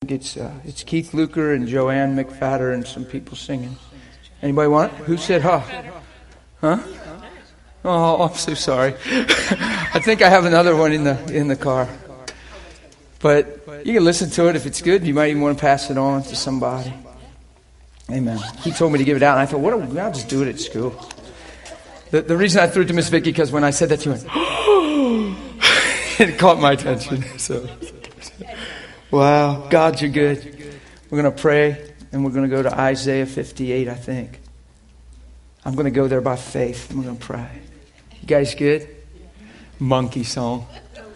It's Keith Luker and Joanne McFadder and some people singing. Anybody want it? Who said huh? Huh? Oh, I'm so sorry. I think I have another one in the car. But you can listen to it if it's good. You might even want to pass it on to somebody. Amen. He told me to give it out, and I thought, I'll just do it at school. The reason I threw it to Miss Vicki, because when I said that, she went, it caught my attention. So, wow, God, you're good. We're going to pray, and we're going to go to Isaiah 58, I think. I'm going to go there by faith, and we're going to pray. You guys good? Monkey song.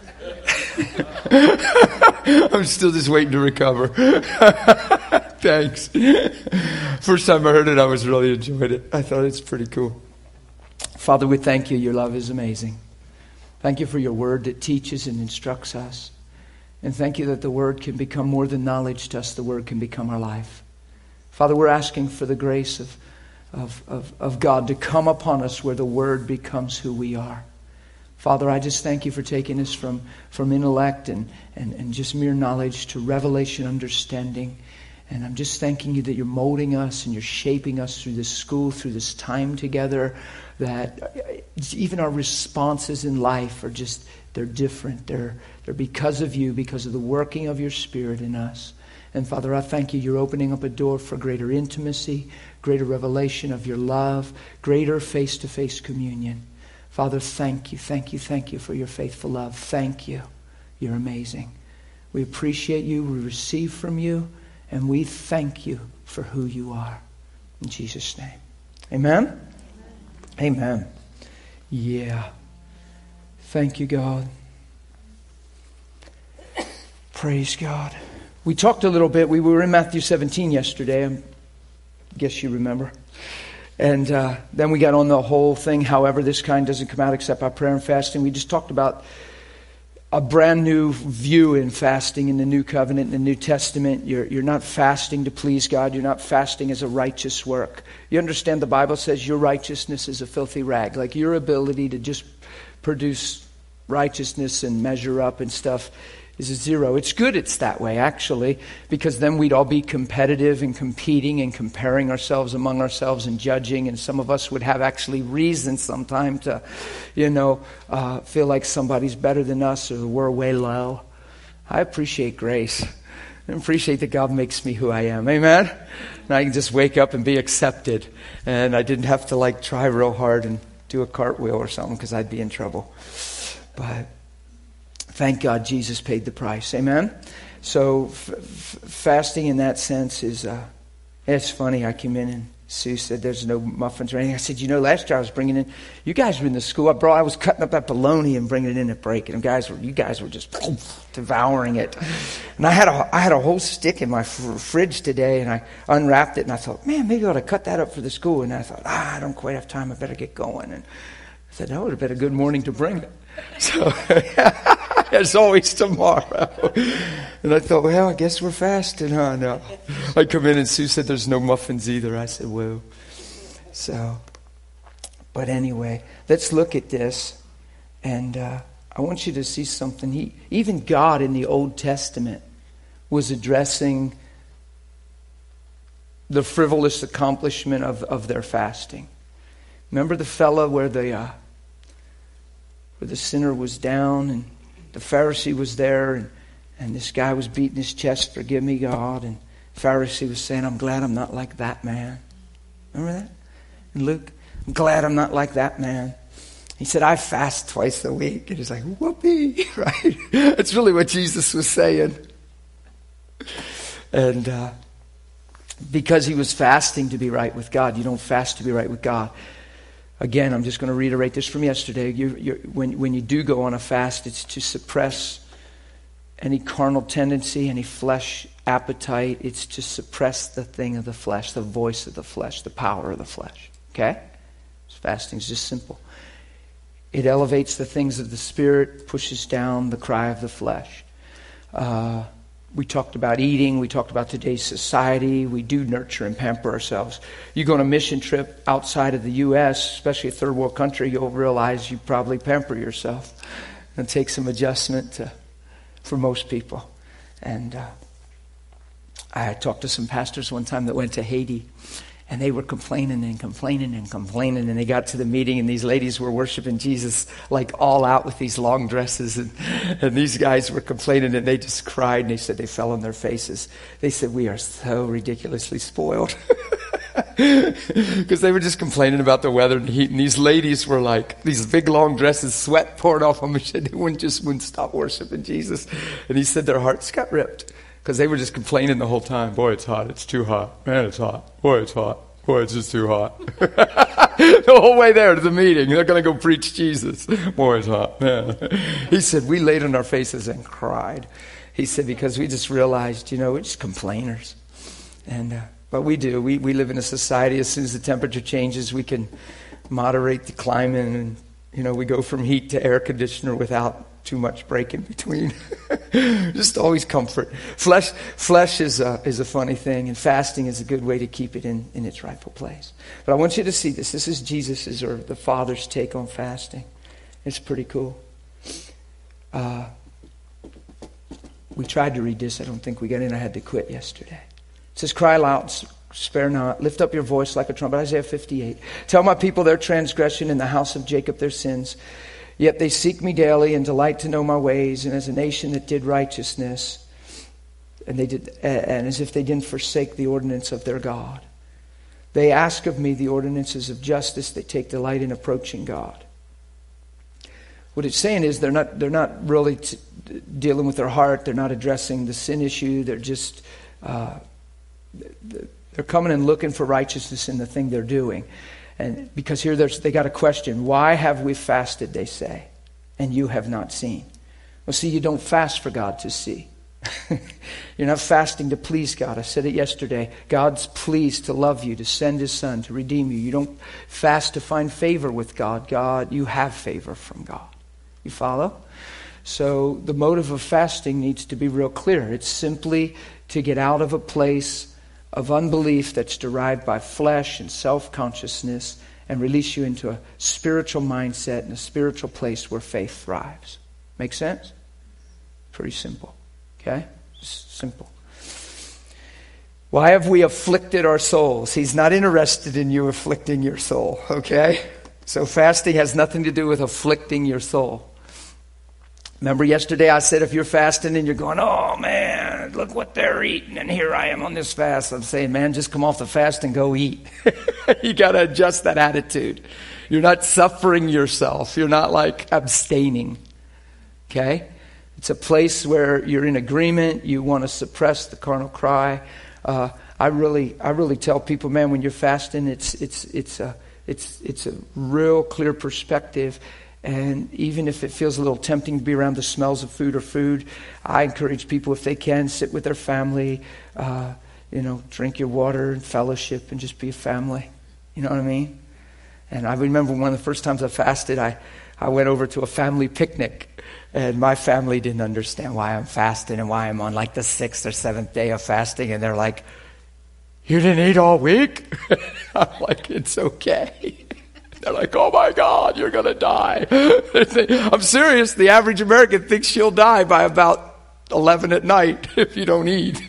I'm still just waiting to recover. Thanks. First time I heard it, I was really enjoying it. I thought it's pretty cool. Father, we thank you. Your love is amazing. Thank you for your word that teaches and instructs us. And thank you that the word can become more than knowledge to us. The word can become our life. Father, we're asking for the grace of God to come upon us where the word becomes who we are. Father, I just thank you for taking us from intellect and just mere knowledge to revelation understanding. And I'm just thanking you that you're molding us and you're shaping us through this school, through this time together, that even our responses in life are just, they're different. They're because of you, because of the working of your Spirit in us. And Father, I thank you, you're opening up a door for greater intimacy, greater revelation of your love, greater face-to-face communion. Father, thank you for your faithful love. Thank you. You're amazing. We appreciate you. We receive from you. And we thank you for who you are. In Jesus' name. Amen? Amen. Yeah. Thank you, God. Praise God. We talked a little bit. We were in Matthew 17 yesterday. I guess you remember. And then we got on the whole thing. However, this kind doesn't come out except by prayer and fasting. We just talked about a brand new view in fasting in the New Covenant, in the New Testament. You're not fasting to please God. You're not fasting as a righteous work. You understand the Bible says your righteousness is a filthy rag. Like your ability to just produce righteousness and measure up and stuff is a zero. It's good it's that way, actually, because then we'd all be competitive and competing and comparing ourselves among ourselves and judging, and some of us would have actually reason sometime to, feel like somebody's better than us or we're way low. I appreciate grace. I appreciate that God makes me who I am. Amen? And I can just wake up and be accepted, and I didn't have to try real hard and do a cartwheel or something because I'd be in trouble. But thank God Jesus paid the price. Amen? So fasting in that sense is, it's funny. I came in and Sue said there's no muffins or anything. I said, last year I was bringing in, you guys were in the school. I was cutting up that bologna and bringing it in at break. And you guys were just devouring it. And I had a whole stick in my fridge today, and I unwrapped it and I thought, man, maybe I ought to cut that up for the school. And I thought, I don't quite have time. I better get going. And I said, that would have been a good morning to bring it. So there's always tomorrow. And I thought, well, I guess we're fasting, huh? No. I come in and Sue said there's no muffins either. I said, whoa. So, but anyway, let's look at this. And I want you to see something. Even God in the Old Testament was addressing the frivolous accomplishment of their fasting. Remember the fella where the sinner was down and the Pharisee was there and this guy was beating his chest, forgive me, God. And the Pharisee was saying, I'm glad I'm not like that man. Remember that? And Luke, I'm glad I'm not like that man. He said, I fast twice a week. And he's like, whoopee, right? That's really what Jesus was saying. And because he was fasting to be right with God. You don't fast to be right with God. Again, I'm just going to reiterate this from yesterday. When you do go on a fast, it's to suppress any carnal tendency, any flesh appetite. It's to suppress the thing of the flesh, the voice of the flesh, the power of the flesh. Okay? Fasting is just simple. It elevates the things of the Spirit, pushes down the cry of the flesh. We talked about eating. We talked about today's society. We do nurture and pamper ourselves. You go on a mission trip outside of the U.S., especially a third world country, you'll realize you probably pamper yourself. And take some adjustment for most people. And I talked to some pastors one time that went to Haiti, and they were complaining and complaining and complaining, and they got to the meeting, and these ladies were worshiping Jesus like all out with these long dresses, and these guys were complaining, and they just cried, and they said they fell on their faces. They said, we are so ridiculously spoiled. Because they were just complaining about the weather and heat, and these ladies were like, these big long dresses, sweat poured off them, and they wouldn't stop worshiping Jesus. And he said their hearts got ripped. Because they were just complaining the whole time. Boy, it's hot. It's too hot. Man, it's hot. Boy, it's hot. Boy, it's just too hot. The whole way there to the meeting. They're going to go preach Jesus. Boy, it's hot. Man. He said, we laid on our faces and cried. He said, because we just realized, we're just complainers. But we do. We live in a society, as soon as the temperature changes, we can moderate the climate. And, we go from heat to air conditioner without too much break in between. Just always comfort. Flesh is a funny thing, and fasting is a good way to keep it in its rightful place. But I want you to see this. This is Jesus's or the Father's take on fasting. It's pretty cool. We tried to read this. I don't think we got in. I had to quit yesterday. It says, cry loud, spare not. Lift up your voice like a trumpet. Isaiah 58. Tell my people their transgression, in the house of Jacob their sins. Yet they seek me daily and delight to know my ways. And as a nation that did righteousness, and as if they didn't forsake the ordinance of their God. They ask of me the ordinances of justice. They take delight in approaching God. What it's saying is they're not really dealing with their heart. They're not addressing the sin issue. They're just they're coming and looking for righteousness in the thing they're doing. And because here they got a question. Why have we fasted, they say, and you have not seen? Well, see, you don't fast for God to see. You're not fasting to please God. I said it yesterday. God's pleased to love you, to send His Son, to redeem you. You don't fast to find favor with God. You have favor from God. You follow? So the motive of fasting needs to be real clear. It's simply to get out of a place of unbelief that's derived by flesh and self-consciousness and release you into a spiritual mindset and a spiritual place where faith thrives. Make sense? Pretty simple. Okay? Just simple. Why have we afflicted our souls? He's not interested in you afflicting your soul. Okay? So fasting has nothing to do with afflicting your soul. Remember yesterday I said if you're fasting and you're going, oh man, look what they're eating and here I am on this fast. I'm saying, man, just come off the fast and go eat. You got to adjust that attitude. You're not suffering yourself. You're not like abstaining. Okay? It's a place where you're in agreement. You want to suppress the carnal cry. I really tell people, man, when you're fasting, it's a real clear perspective. And even if it feels a little tempting to be around the smells of food, I encourage people, if they can, sit with their family, drink your water and fellowship and just be a family. You know what I mean? And I remember one of the first times I fasted, I went over to a family picnic, and my family didn't understand why I'm fasting and why I'm on like the 6th or 7th day of fasting. And they're like, you didn't eat all week? I'm like, it's okay. They're like, oh my God, you're going to die. I'm serious. The average American thinks she'll die by about 11 at night if you don't eat.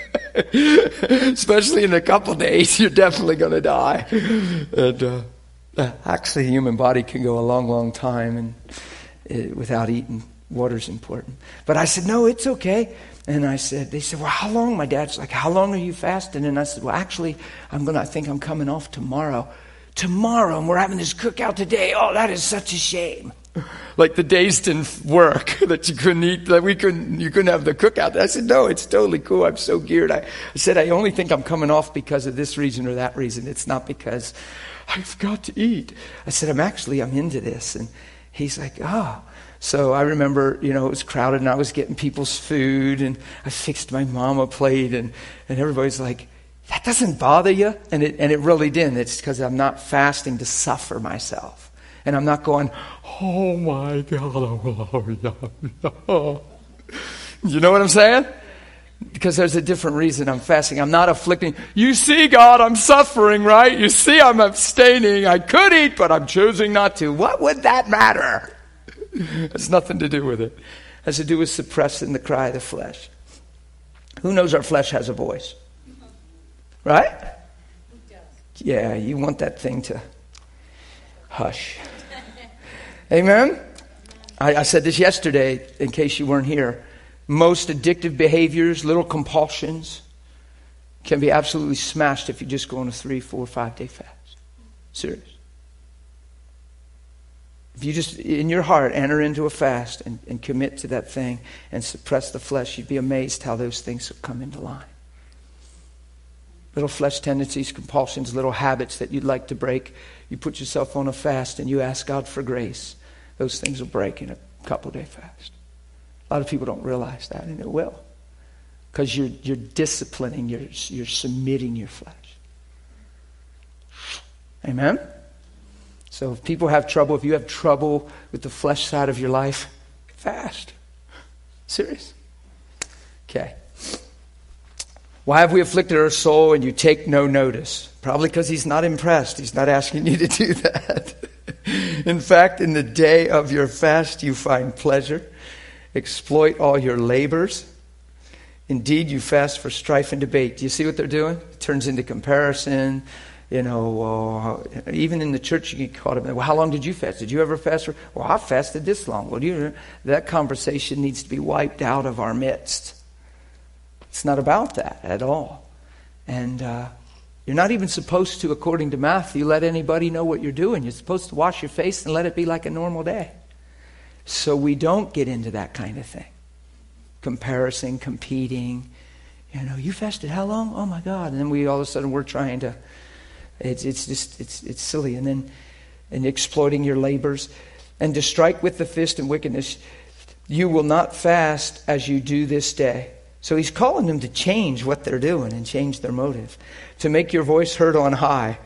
Especially in a couple days, you're definitely going to die. And actually, the human body can go a long, long time without eating. Water's important. But I said, no, it's okay. And they said, well, how long? My dad's like, how long are you fasting? And I said, well, actually, I think I'm coming off tomorrow. Tomorrow, and we're having this cookout today. Oh, that is such a shame. Like the days didn't work, that you couldn't eat, that you couldn't have the cookout. I said, no, it's totally cool. I'm so geared. I said, I only think I'm coming off because of this reason or that reason. It's not because I've got to eat. I said, I'm into this. And he's like, oh. So I remember, it was crowded and I was getting people's food and I fixed my mom a plate and everybody's like, that doesn't bother you? And it really didn't. It's because I'm not fasting to suffer myself. And I'm not going, oh my God. You know what I'm saying? Because there's a different reason I'm fasting. I'm not afflicting. You see, God, I'm suffering, right? You see, I'm abstaining. I could eat, but I'm choosing not to. What would that matter? It has nothing to do with it. It has to do with suppressing the cry of the flesh. Who knows our flesh has a voice? Right? Yeah, you want that thing to hush. Amen? I said this yesterday, in case you weren't here. Most addictive behaviors, little compulsions, can be absolutely smashed if you just go on a 3, 4, 5 day fast. Serious. If you just, in your heart, enter into a fast and commit to that thing and suppress the flesh, you'd be amazed how those things will come into line. Little flesh tendencies, compulsions, little habits that you'd like to break. You put yourself on a fast and you ask God for grace. Those things will break in a couple day fast. A lot of people don't realize that, and it will. Because you're disciplining, you're submitting your flesh. Amen? So if people have trouble, if you have trouble with the flesh side of your life, fast. Serious. Okay. Why have we afflicted our soul and you take no notice? Probably because he's not impressed. He's not asking you to do that. In fact, in the day of your fast, you find pleasure. Exploit all your labors. Indeed, you fast for strife and debate. Do you see what they're doing? It turns into comparison. You know, even in the church you get caught up in, well, how long did you fast? Did you ever fast? Well, I fasted this long. Well, that conversation needs to be wiped out of our midst. It's not about that at all. And you're not even supposed to, according to Matthew, let anybody know what you're doing. You're supposed to wash your face and let it be like a normal day. So we don't get into that kind of thing. Comparison, competing. You know, you fasted how long? Oh my God. And then we all of a sudden we're trying to, it's silly. And then exploiting your labors. And to strike with the fist in wickedness, you will not fast as you do this day. So he's calling them to change what they're doing and change their motive. To make your voice heard on high.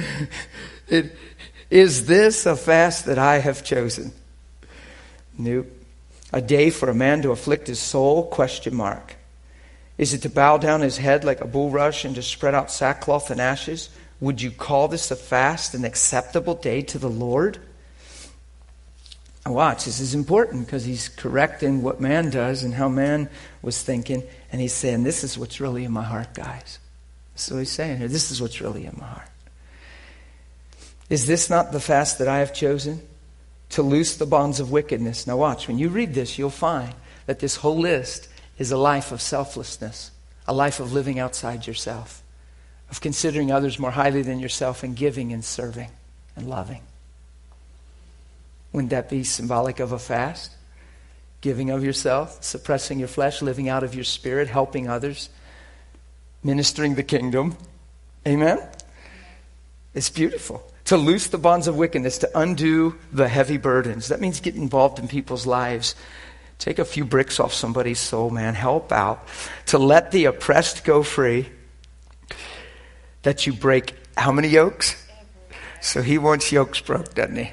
Is this a fast that I have chosen? Nope. A day for a man to afflict his soul? Question mark. Is it to bow down his head like a bulrush and to spread out sackcloth and ashes? Would you call this a fast, an acceptable day to the Lord? Now watch, this is important because he's correcting what man does and how man was thinking. And he's saying, this is what's really in my heart, guys. This is what he's saying here. This is what's really in my heart. Is this not the fast that I have chosen? To loose the bonds of wickedness. Now watch, when you read this, you'll find that this whole list is a life of selflessness, a life of living outside yourself, of considering others more highly than yourself and giving and serving and loving. Wouldn't that be symbolic of a fast? Giving of yourself, suppressing your flesh, living out of your spirit, helping others, ministering the kingdom. Amen? It's beautiful. To loose the bonds of wickedness, to undo the heavy burdens. That means get involved in people's lives. Take a few bricks off somebody's soul, man. Help out. To let the oppressed go free. That you break how many yokes? So he wants yokes broke, doesn't he?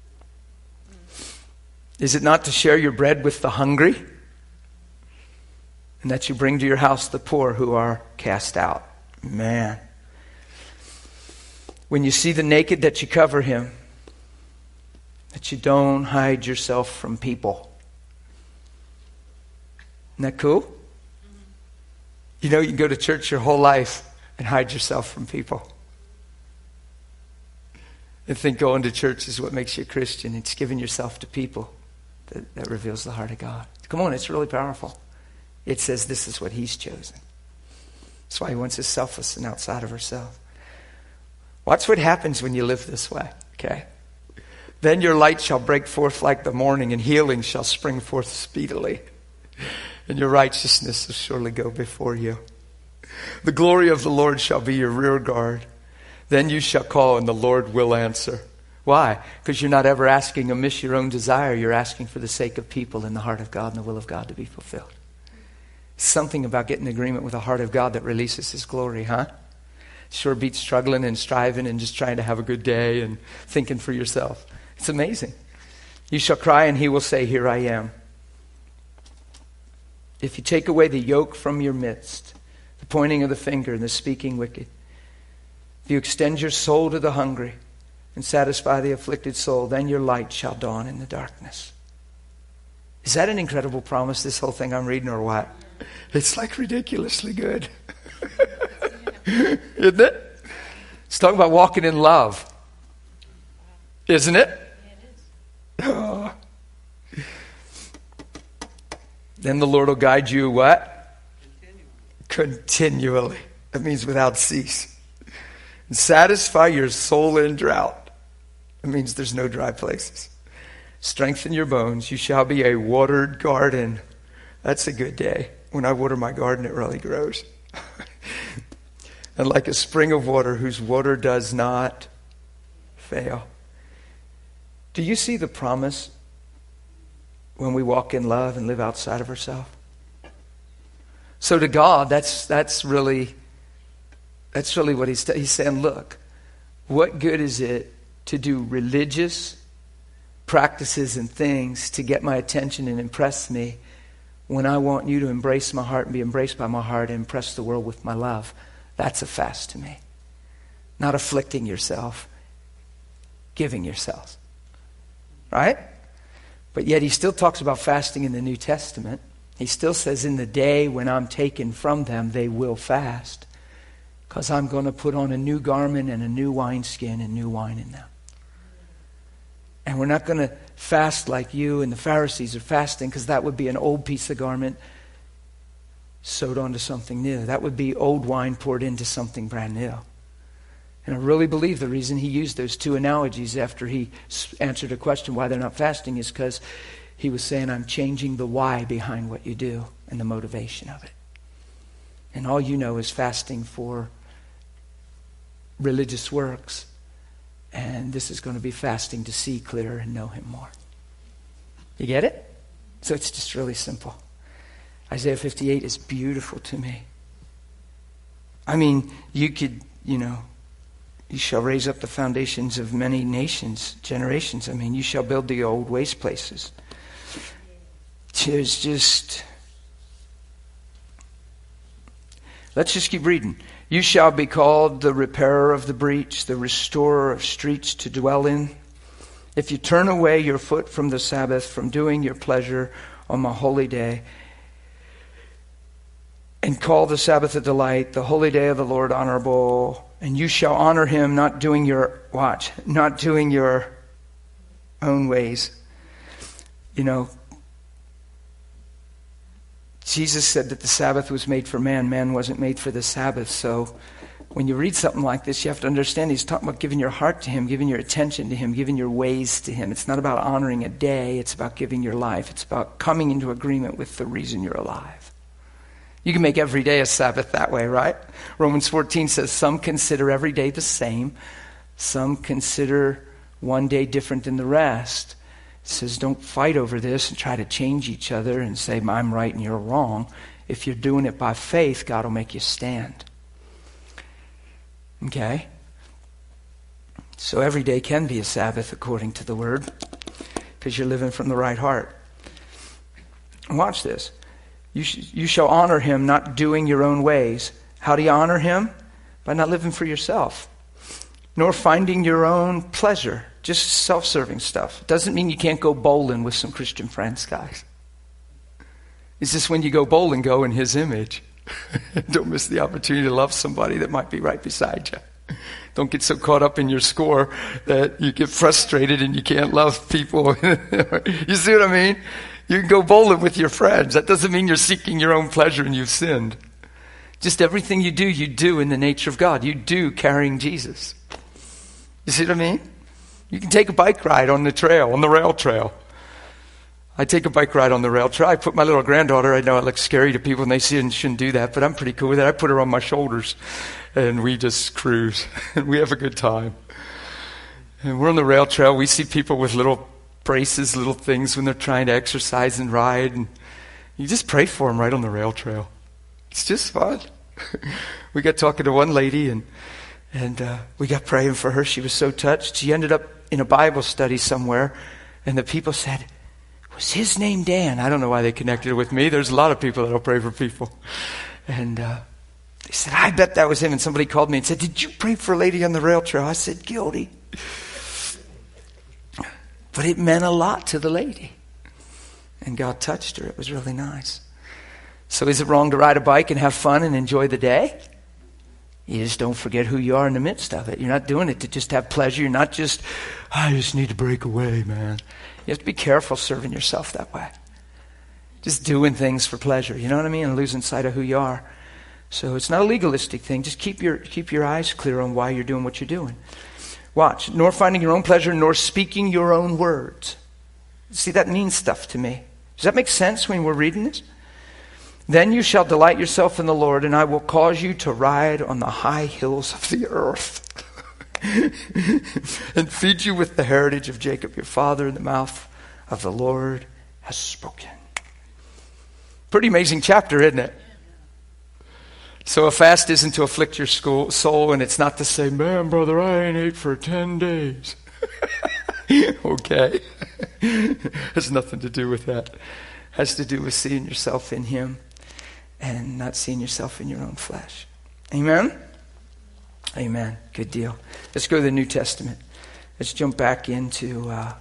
Is it not to share your bread with the hungry? And that you bring to your house the poor who are cast out. Man. When you see the naked, that you cover him. That you don't hide yourself from people. Isn't that cool? You know, you can go to church your whole life and hide yourself from people. And think going to church is what makes you a Christian. It's giving yourself to people that reveals the heart of God. Come on, it's really powerful. It says this is what he's chosen. That's why he wants us selfless and outside of ourselves. Watch what happens when you live this way, okay? Then your light shall break forth like the morning, and healing shall spring forth speedily. And your righteousness will surely go before you. The glory of the Lord shall be your rear guard. Then you shall call, and the Lord will answer. Why? Because you're not ever asking amiss your own desire. You're asking for the sake of people in the heart of God and the will of God to be fulfilled. Something about getting agreement with the heart of God that releases his glory, huh? Sure beats struggling and striving and just trying to have a good day and thinking for yourself. It's amazing. You shall cry and he will say, here I am. If you take away the yoke from your midst, the pointing of the finger and the speaking wicked, if you extend your soul to the hungry and satisfy the afflicted soul, then your light shall dawn in the darkness. Is that an incredible promise, this whole thing I'm reading, or what? It's like ridiculously good. Isn't it? It's talking about walking in love. Isn't it? Oh. Then the Lord will guide you what? Continually. That means without cease. And satisfy your soul in drought. That means there's no dry places. Strengthen your bones. You shall be a watered garden. That's a good day. When I water my garden, it really grows. And like a spring of water whose water does not fail. Do you see the promise when we walk in love and live outside of ourselves? So to God, that's really what he's saying. Look, what good is it to do religious practices and things to get my attention and impress me when I want you to embrace my heart and be embraced by my heart and impress the world with my love? That's a fast to me. Not afflicting yourself, giving yourselves. Right? But yet he still talks about fasting in the New Testament. He still says, in the day when I'm taken from them, they will fast. Because I'm going to put on a new garment and a new wineskin and new wine in them. And we're not going to fast like you and the Pharisees are fasting, because that would be an old piece of garment sewed onto something new. That would be old wine poured into something brand new. And I really believe the reason he used those two analogies after he answered a question why they're not fasting is because he was saying, I'm changing the why behind what you do and the motivation of it. And all you know is fasting for religious works. And this is going to be fasting to see clearer and know him more. You get it? So it's just really simple. Isaiah 58 is beautiful to me. I mean, you could, you shall raise up the foundations of many nations, generations. I mean, you shall build the old waste places. There's just... Let's just keep reading. You shall be called the repairer of the breach, the restorer of streets to dwell in. If you turn away your foot from the Sabbath, from doing your pleasure on my holy day, and call the Sabbath a delight, the holy day of the Lord honorable, and you shall honor him, not doing your own ways. Jesus said that the Sabbath was made for man. Man wasn't made for the Sabbath. So when you read something like this, you have to understand he's talking about giving your heart to him, giving your attention to him, giving your ways to him. It's not about honoring a day. It's about giving your life. It's about coming into agreement with the reason you're alive. You can make every day a Sabbath that way, right? Romans 14 says some consider every day the same. Some consider one day different than the rest. It says don't fight over this and try to change each other and say I'm right and you're wrong. If you're doing it by faith, God will make you stand. Okay? So every day can be a Sabbath according to the word, because you're living from the right heart. Watch this. You shall honor him, not doing your own ways. How do you honor him? By not living for yourself, nor finding your own pleasure, just self-serving stuff. It doesn't mean you can't go bowling with some Christian friends, guys. It's just when you go bowling, go in his image. Don't miss the opportunity to love somebody that might be right beside you. Don't get so caught up in your score that you get frustrated and you can't love people. You see what I mean? You can go bowling with your friends. That doesn't mean you're seeking your own pleasure and you've sinned. Just everything you do in the nature of God. You do carrying Jesus. You see what I mean? You can take a bike ride on the trail, on the rail trail. I take a bike ride on the rail trail. I put my little granddaughter, I know it looks scary to people and they see it and shouldn't do that, but I'm pretty cool with it. I put her on my shoulders and we just cruise and we have a good time. And we're on the rail trail. We see people with little braces, little things when they're trying to exercise and ride, and you just pray for them right on the rail trail. It's just fun. We got talking to one lady and we got praying for her. She was so touched. She ended up in a Bible study somewhere, and the people said, was his name Dan? I don't know why they connected it with me. There's a lot of people that'll pray for people. And they said, I bet that was him. And somebody called me and said, did you pray for a lady on the rail trail? I said, guilty. But it meant a lot to the lady. And God touched her. It was really nice. So is it wrong to ride a bike and have fun and enjoy the day? You just don't forget who you are in the midst of it. You're not doing it to just have pleasure. You're not just, I just need to break away, man. You have to be careful serving yourself that way. Just doing things for pleasure, you know what I mean? And losing sight of who you are. So it's not a legalistic thing. Just keep your eyes clear on why you're doing what you're doing. Watch. Nor finding your own pleasure, nor speaking your own words. See, that means stuff to me. Does that make sense when we're reading this? Then you shall delight yourself in the Lord, and I will cause you to ride on the high hills of the earth and feed you with the heritage of Jacob your father. In the mouth of the Lord has spoken. Pretty amazing chapter, isn't it? So a fast isn't to afflict your soul, and it's not to say, man, brother, I ain't ate for 10 days. Okay. Has nothing to do with that. Has to do with seeing yourself in him and not seeing yourself in your own flesh. Amen? Amen. Good deal. Let's go to the New Testament. Let's jump back into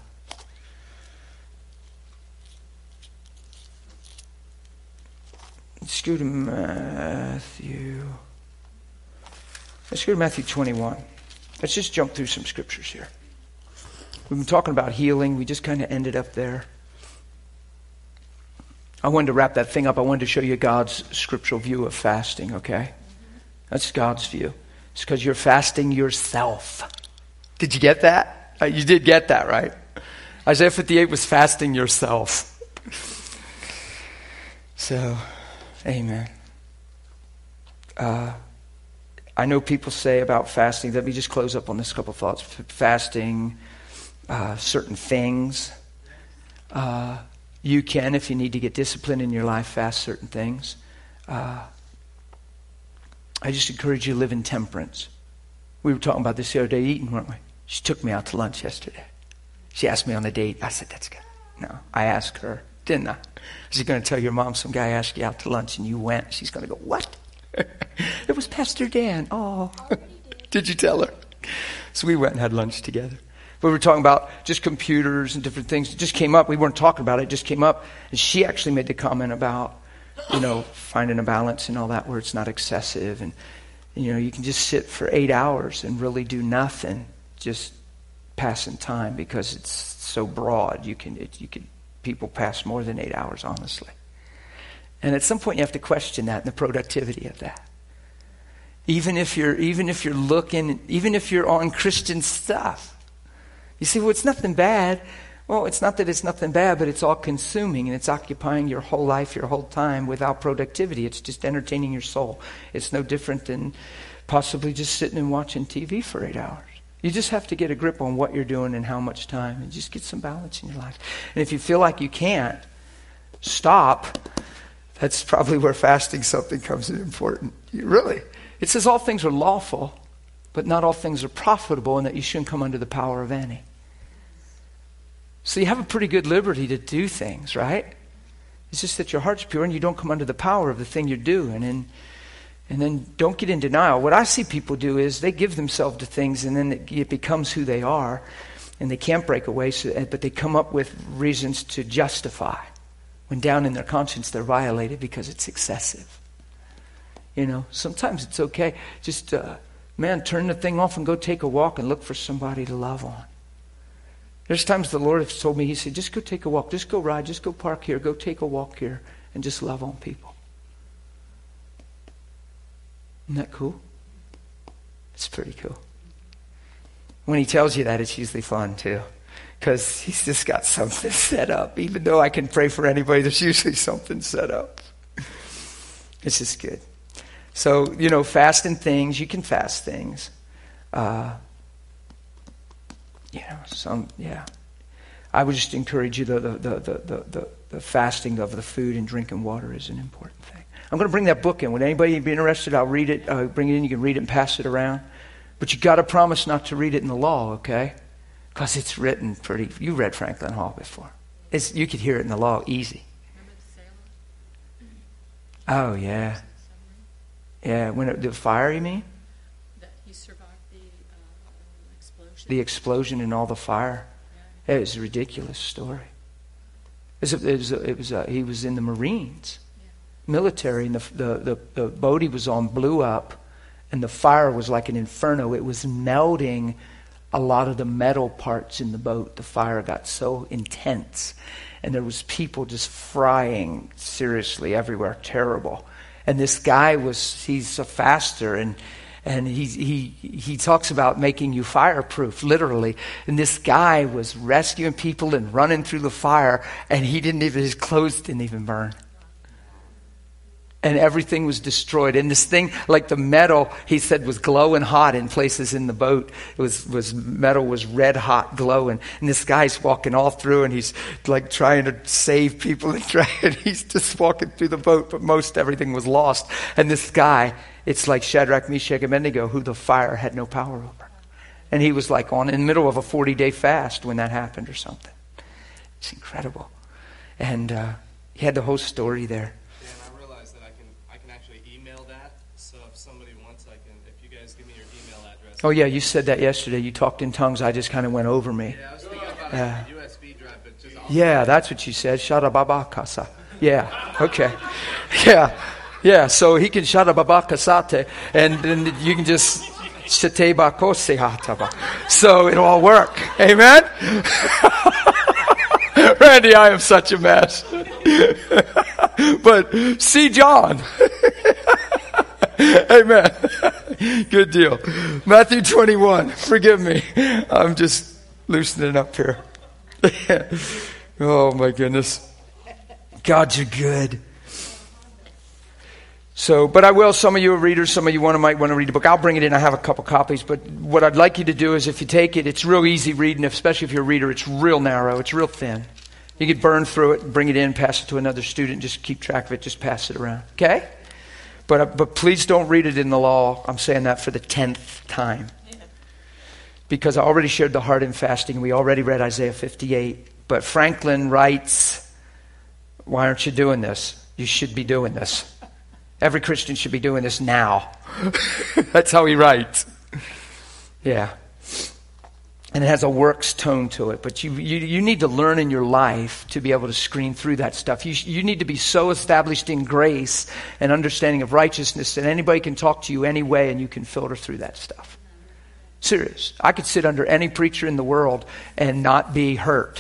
let's go to Matthew. Let's go to Matthew 21. Let's just jump through some scriptures here. We've been talking about healing. We just kind of ended up there. I wanted to wrap that thing up. I wanted to show you God's scriptural view of fasting, okay? That's God's view. It's because you're fasting yourself. Did you get that? You did get that, right? Isaiah 58 was fasting yourself. So, amen. I know people say about fasting, let me just close up on this couple thoughts. Fasting certain things. You can, if you need to get discipline in your life, fast certain things. I just encourage you to live in temperance. We were talking about this the other day eating, weren't we? She took me out to lunch yesterday. She asked me on a date. I said, that's good. No, I asked her, didn't I? She's going to tell your mom some guy asked you out to lunch and you went. She's going to go, what? It was Pastor Dan. Oh, did you tell her? So we went and had lunch together. We were talking about just computers and different things. It just came up. We weren't talking about it. It just came up. And she actually made the comment about, finding a balance and all that where it's not excessive. And, you can just sit for 8 hours and really do nothing, just passing time because it's so broad. People pass more than 8 hours, honestly. And at some point you have to question that and the productivity of that. Even if you're on Christian stuff. You see, well, it's nothing bad. Well, it's not that it's nothing bad, but it's all consuming and it's occupying your whole life, your whole time without productivity. It's just entertaining your soul. It's no different than possibly just sitting and watching TV for 8 hours. You just have to get a grip on what you're doing and how much time and just get some balance in your life. And if you feel like you can't stop, that's probably where fasting something comes in important. Really. It says all things are lawful, but not all things are profitable, and that you shouldn't come under the power of any. So you have a pretty good liberty to do things, right? It's just that your heart's pure and you don't come under the power of the thing you're doing. And then don't get in denial. What I see people do is they give themselves to things and then it becomes who they are. And they can't break away, but they come up with reasons to justify. When down in their conscience they're violated because it's excessive. Sometimes it's okay. Just... turn the thing off and go take a walk and look for somebody to love on. There's times the Lord has told me, he said, just go take a walk, just go ride, just go park here, go take a walk here, and just love on people. Isn't that cool? It's pretty cool. When he tells you that, it's usually fun too, because he's just got something set up. Even though I can pray for anybody, there's usually something set up. It's just good. So, fasting things, you can fast things. I would just encourage you, the fasting of the food and drink and water is an important thing. I'm going to bring that book in. Would anybody be interested? I'll read it, bring it in. You can read it and pass it around. But you got to promise not to read it in the law, okay? Because it's written pretty... You read Franklin Hall before. You could hear it in the law easy. Oh, yeah. Yeah, when the fire, you mean? That he survived the explosion. The explosion and all the fire. Yeah. It was a ridiculous story. He was in the Marines. military, and the boat he was on blew up, and the fire was like an inferno. It was melting a lot of the metal parts in the boat. The fire got so intense, and there was people just frying seriously everywhere. Terrible. And this guy he's a faster, and he talks about making you fireproof, literally. And this guy was rescuing people and running through the fire, and his clothes didn't even burn. And everything was destroyed. And this thing, like the metal, he said, was glowing hot in places in the boat. Metal was red hot glowing. And this guy's walking all through, and he's like trying to save people, and he's just walking through the boat, but most everything was lost. And this guy, it's like Shadrach, Meshach, and Abednego, who the fire had no power over. And he was like in the middle of a 40-day fast when that happened or something. It's incredible. And he had the whole story there. Oh, yeah, you said that yesterday. You talked in tongues. I just kind of went over me. Yeah, I was thinking about a USB drive, but just awesome. Yeah, that's what you said. Shadababakasa. Yeah, okay. Yeah, so he can shadababakasate, and then you can just shatebakosehataba. So it'll all work. Amen? Randy, I am such a mess. But see John. Amen. Good deal. Matthew 21. Forgive me. I'm just loosening up here. Oh my goodness. God, you're good. So, but I will, some of you are readers, some of you might want to read the book. I'll bring it in. I have a couple copies. But what I'd like you to do is if you take it, it's real easy reading, especially if you're a reader. It's real narrow. It's real thin. You could burn through it, bring it in, pass it to another student. Just keep track of it. Just pass it around. Okay? But please don't read it in the law. I'm saying that for the 10th time. Because I already shared the heart in fasting. We already read Isaiah 58. But Franklin writes, why aren't you doing this? You should be doing this. Every Christian should be doing this now. That's how he writes. Yeah. And it has a works tone to it. But you need to learn in your life to be able to screen through that stuff. You need to be so established in grace and understanding of righteousness that anybody can talk to you anyway and you can filter through that stuff. Serious. I could sit under any preacher in the world and not be hurt.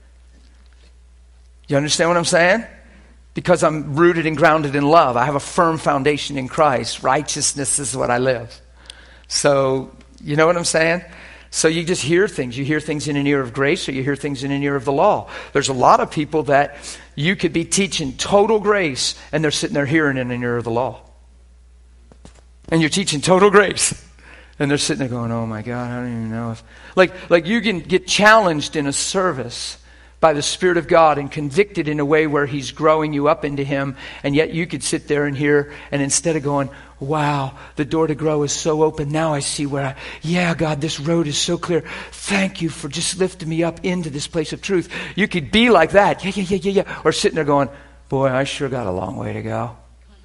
You understand what I'm saying? Because I'm rooted and grounded in love. I have a firm foundation in Christ. Righteousness is what I live. So, you know what I'm saying? So you just hear things. You hear things in an ear of grace, or you hear things in an ear of the law. There's a lot of people that you could be teaching total grace, and they're sitting there hearing in an ear of the law. And you're teaching total grace, and they're sitting there going, oh my God, I don't even know if... Like you can get challenged in a service by the Spirit of God and convicted in a way where He's growing you up into Him, and yet you could sit there and hear, and instead of going, wow, the door to grow is so open, now I see yeah, God, this road is so clear. Thank you for just lifting me up into this place of truth. You could be like that, yeah, or sitting there going, boy, I sure got a long way to go.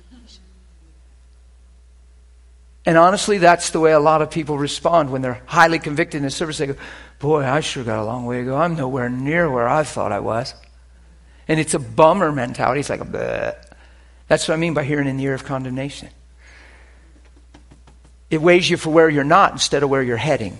And honestly, that's the way a lot of people respond when they're highly convicted in the service. They go, boy, I sure got a long way to go. I'm nowhere near where I thought I was. And it's a bummer mentality. It's like a bleh. That's what I mean by hearing in the ear of condemnation. It weighs you for where you're not instead of where you're heading.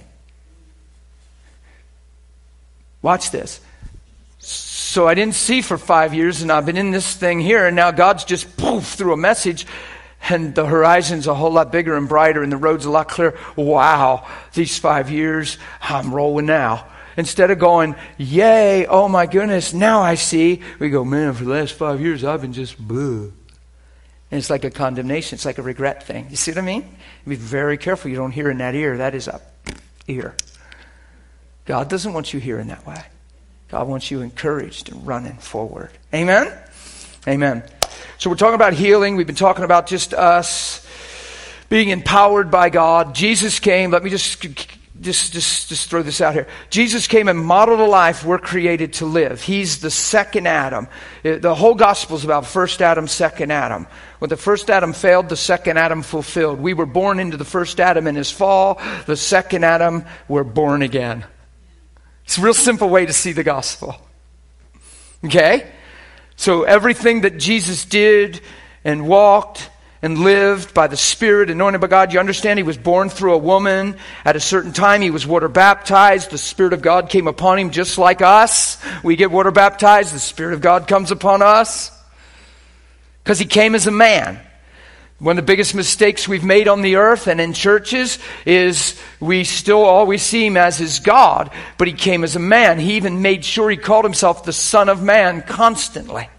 Watch this. So I didn't see for 5 years, and I've been in this thing here, and now God's just poof through a message, and the horizon's a whole lot bigger and brighter, and the road's a lot clearer. Wow, these 5 years, I'm rolling now. Instead of going, yay, oh my goodness, now I see, we go, man, for the last 5 years, I've been just boo. And it's like a condemnation. It's like a regret thing. You see what I mean? Be very careful you don't hear in that ear. That is a ear. God doesn't want you hearing that way. God wants you encouraged and running forward. Amen? Amen. So we're talking about healing. We've been talking about just us being empowered by God. Jesus came. Let me just throw this out here. Jesus came and modeled a life we're created to live. He's the second Adam. The whole gospel is about first Adam, second Adam. When the first Adam failed, the second Adam fulfilled. We were born into the first Adam in his fall. The second Adam, we're born again. It's a real simple way to see the gospel. Okay? So everything that Jesus did and walked and lived by the Spirit, anointed by God. You understand, he was born through a woman. At a certain time, he was water baptized. The Spirit of God came upon him just like us. We get water baptized. The Spirit of God comes upon us. Because he came as a man. One of the biggest mistakes we've made on the earth and in churches is we still always see him as his God, but he came as a man. He even made sure he called himself the Son of Man constantly.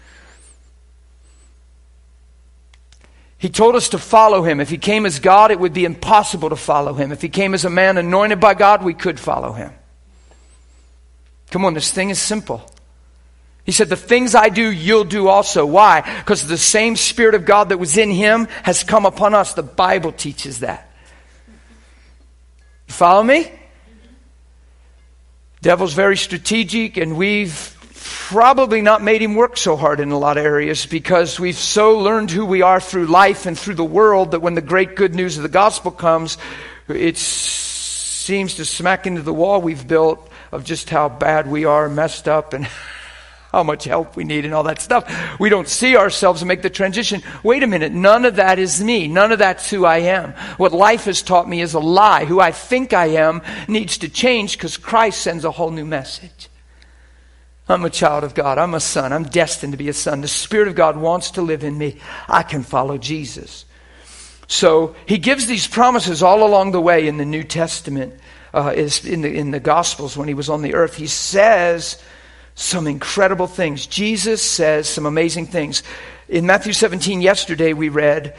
He told us to follow him. If he came as God, it would be impossible to follow him. If he came as a man anointed by God, we could follow him. Come on, this thing is simple. He said, the things I do, you'll do also. Why? Because the same Spirit of God that was in him has come upon us. The Bible teaches that. You follow me? Devil's very strategic, and we've probably not made him work so hard in a lot of areas because we've so learned who we are through life and through the world that when the great good news of the gospel comes, it seems to smack into the wall we've built of just how bad we are, messed up, and how much help we need and all that stuff. We don't see ourselves and make the transition. Wait a minute, none of that is me. None of that's who I am. What life has taught me is a lie. Who I think I am needs to change because Christ sends a whole new message. I'm a child of God. I'm a son. I'm destined to be a son. The Spirit of God wants to live in me. I can follow Jesus. So he gives these promises all along the way in the New Testament, in the Gospels when he was on the earth. He says some incredible things. Jesus says some amazing things. In Matthew 17 yesterday we read,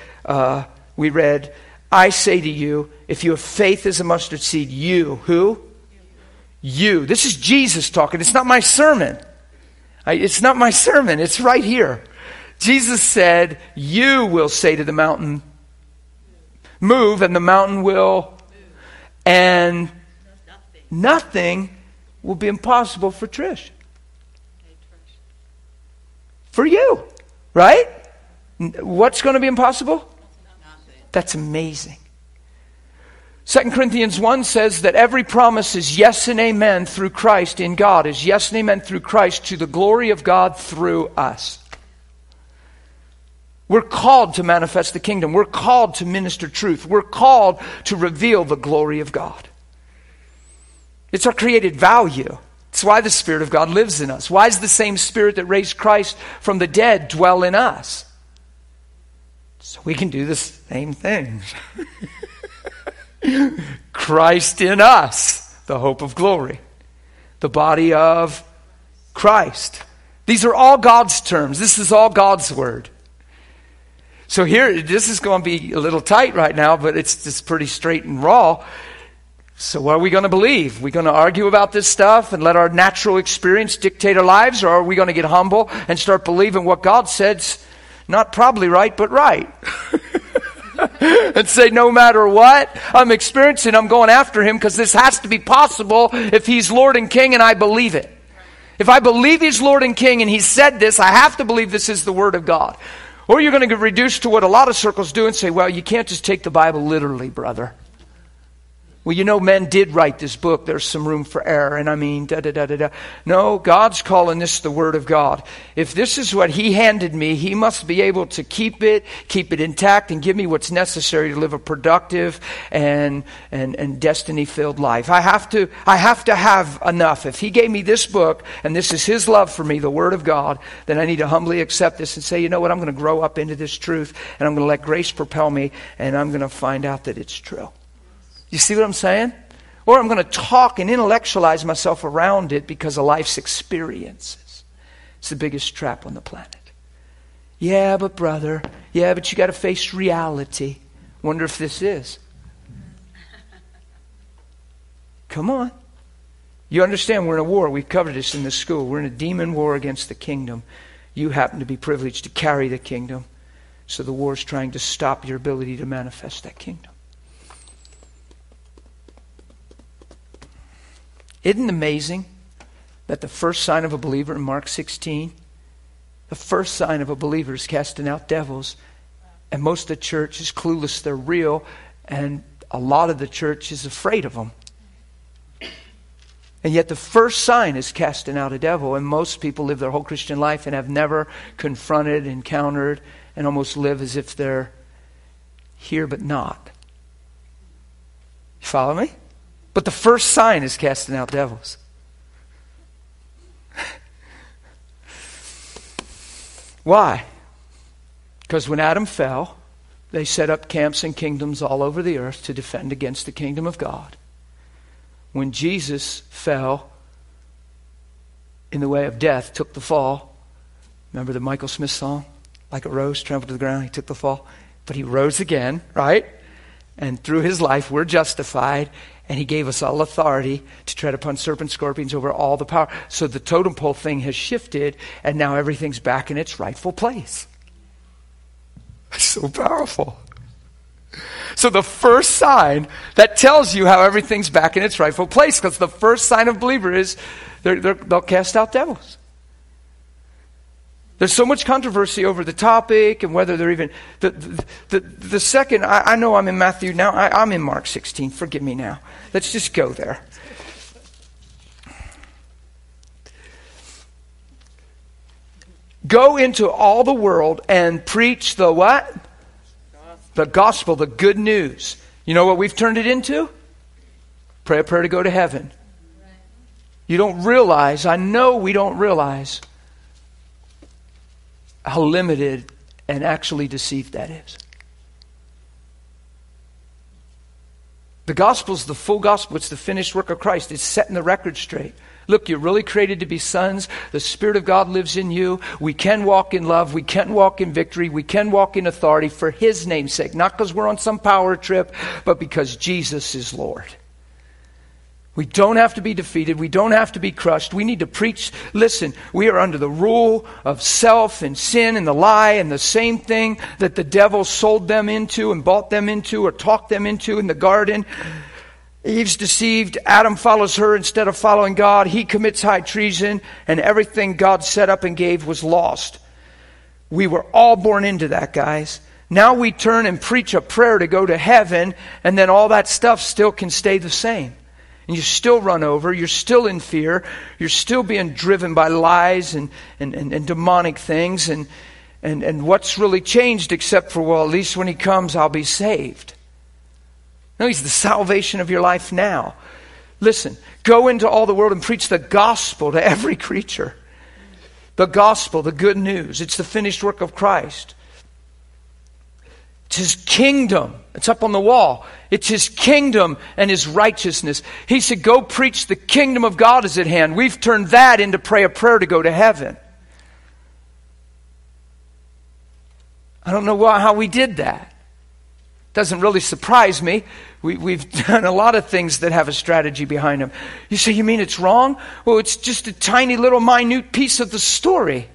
I say to you, if you have faith as a mustard seed, you, who? You. This is Jesus talking. It's not my sermon. It's not my sermon. It's right here. Jesus said, you will say to the mountain, move, and the mountain will, and nothing will be impossible for Trish. For you, right? What's going to be impossible? Nothing. That's amazing. 2 Corinthians 1 says that every promise is yes and amen through Christ in God, is yes and amen through Christ to the glory of God through us. We're called to manifest the kingdom. We're called to minister truth. We're called to reveal the glory of God. It's our created value. It's why the Spirit of God lives in us. Why does the same Spirit that raised Christ from the dead dwell in us? So we can do the same things. Christ in us, the hope of glory. The body of Christ. These are all God's terms. This is all God's word. So here, this is going to be a little tight right now, but it's just pretty straight and raw. So what are we going to believe? Are we going to argue about this stuff and let our natural experience dictate our lives? Or are we going to get humble and start believing what God said's not probably right, but right? And say, no matter what I'm experiencing, I'm going after him because this has to be possible if he's Lord and King and I believe it. If I believe he's Lord and King and he said this, I have to believe this is the Word of God. Or you're going to get reduced to what a lot of circles do and say, well, you can't just take the Bible literally, brother. Well, you know, men did write this book. There's some room for error. And I mean, da-da-da-da-da. No, God's calling this the Word of God. If this is what he handed me, he must be able to keep it intact, and give me what's necessary to live a productive and destiny-filled life. I have to have enough. If he gave me this book, and this is his love for me, the Word of God, then I need to humbly accept this and say, you know what, I'm going to grow up into this truth, and I'm going to let grace propel me, and I'm going to find out that it's true. You see what I'm saying? Or I'm going to talk and intellectualize myself around it because of life's experiences. It's the biggest trap on the planet. Yeah, but brother, you got to face reality. Wonder if this is. Come on. You understand we're in a war. We've covered this in the school. We're in a demon war against the kingdom. You happen to be privileged to carry the kingdom. So the war is trying to stop your ability to manifest that kingdom. Isn't it amazing that the first sign of a believer in Mark 16, the first sign of a believer is casting out devils, and most of the church is clueless they're real, and a lot of the church is afraid of them. And yet the first sign is casting out a devil, and most people live their whole Christian life and have never confronted, encountered, and almost live as if they're here but not. You follow me? But the first sign is casting out devils. Why? Because when Adam fell, they set up camps and kingdoms all over the earth to defend against the kingdom of God. When Jesus fell in the way of death, took the fall. Remember the Michael Smith song? Like a rose trampled to the ground, he took the fall. But he rose again, right? And through his life, we're justified. And he gave us all authority to tread upon serpents, scorpions, over all the power. So the totem pole thing has shifted, and now everything's back in its rightful place. It's so powerful. So the first sign that tells you how everything's back in its rightful place, because the first sign of believer is they'll cast out devils. There's so much controversy over the topic and whether they're even... The second, I know I'm in Matthew now. I'm in Mark 16. Forgive me now. Let's just go there. Go into all the world and preach the what? The gospel, the good news. You know what we've turned it into? Pray a prayer to go to heaven. You don't realize, I know we don't realize how limited and actually deceived that is. The gospel's the full gospel. It's the finished work of Christ. It's setting the record straight. Look, you're really created to be sons. The Spirit of God lives in you. We can walk in love. We can walk in victory. We can walk in authority for His name's sake. Not because we're on some power trip, but because Jesus is Lord. We don't have to be defeated. We don't have to be crushed. We need to preach. Listen, we are under the rule of self and sin and the lie and the same thing that the devil sold them into and bought them into or talked them into in the garden. Eve's deceived. Adam follows her instead of following God. He commits high treason, and everything God set up and gave was lost. We were all born into that, guys. Now we turn and preach a prayer to go to heaven, and then all that stuff still can stay the same. And you still run over, you're still in fear, you're still being driven by lies and demonic things. And what's really changed except for, well, at least when He comes, I'll be saved. No, He's the salvation of your life now. Listen, go into all the world and preach the gospel to every creature. The gospel, the good news. It's the finished work of Christ. It's His kingdom. It's up on the wall. It's His kingdom and His righteousness. He said, go preach the kingdom of God is at hand. We've turned that into pray a prayer to go to heaven. I don't know how we did that. Doesn't really surprise me. We've done a lot of things that have a strategy behind them. You say, you mean it's wrong? Well, it's just a tiny little minute piece of the story.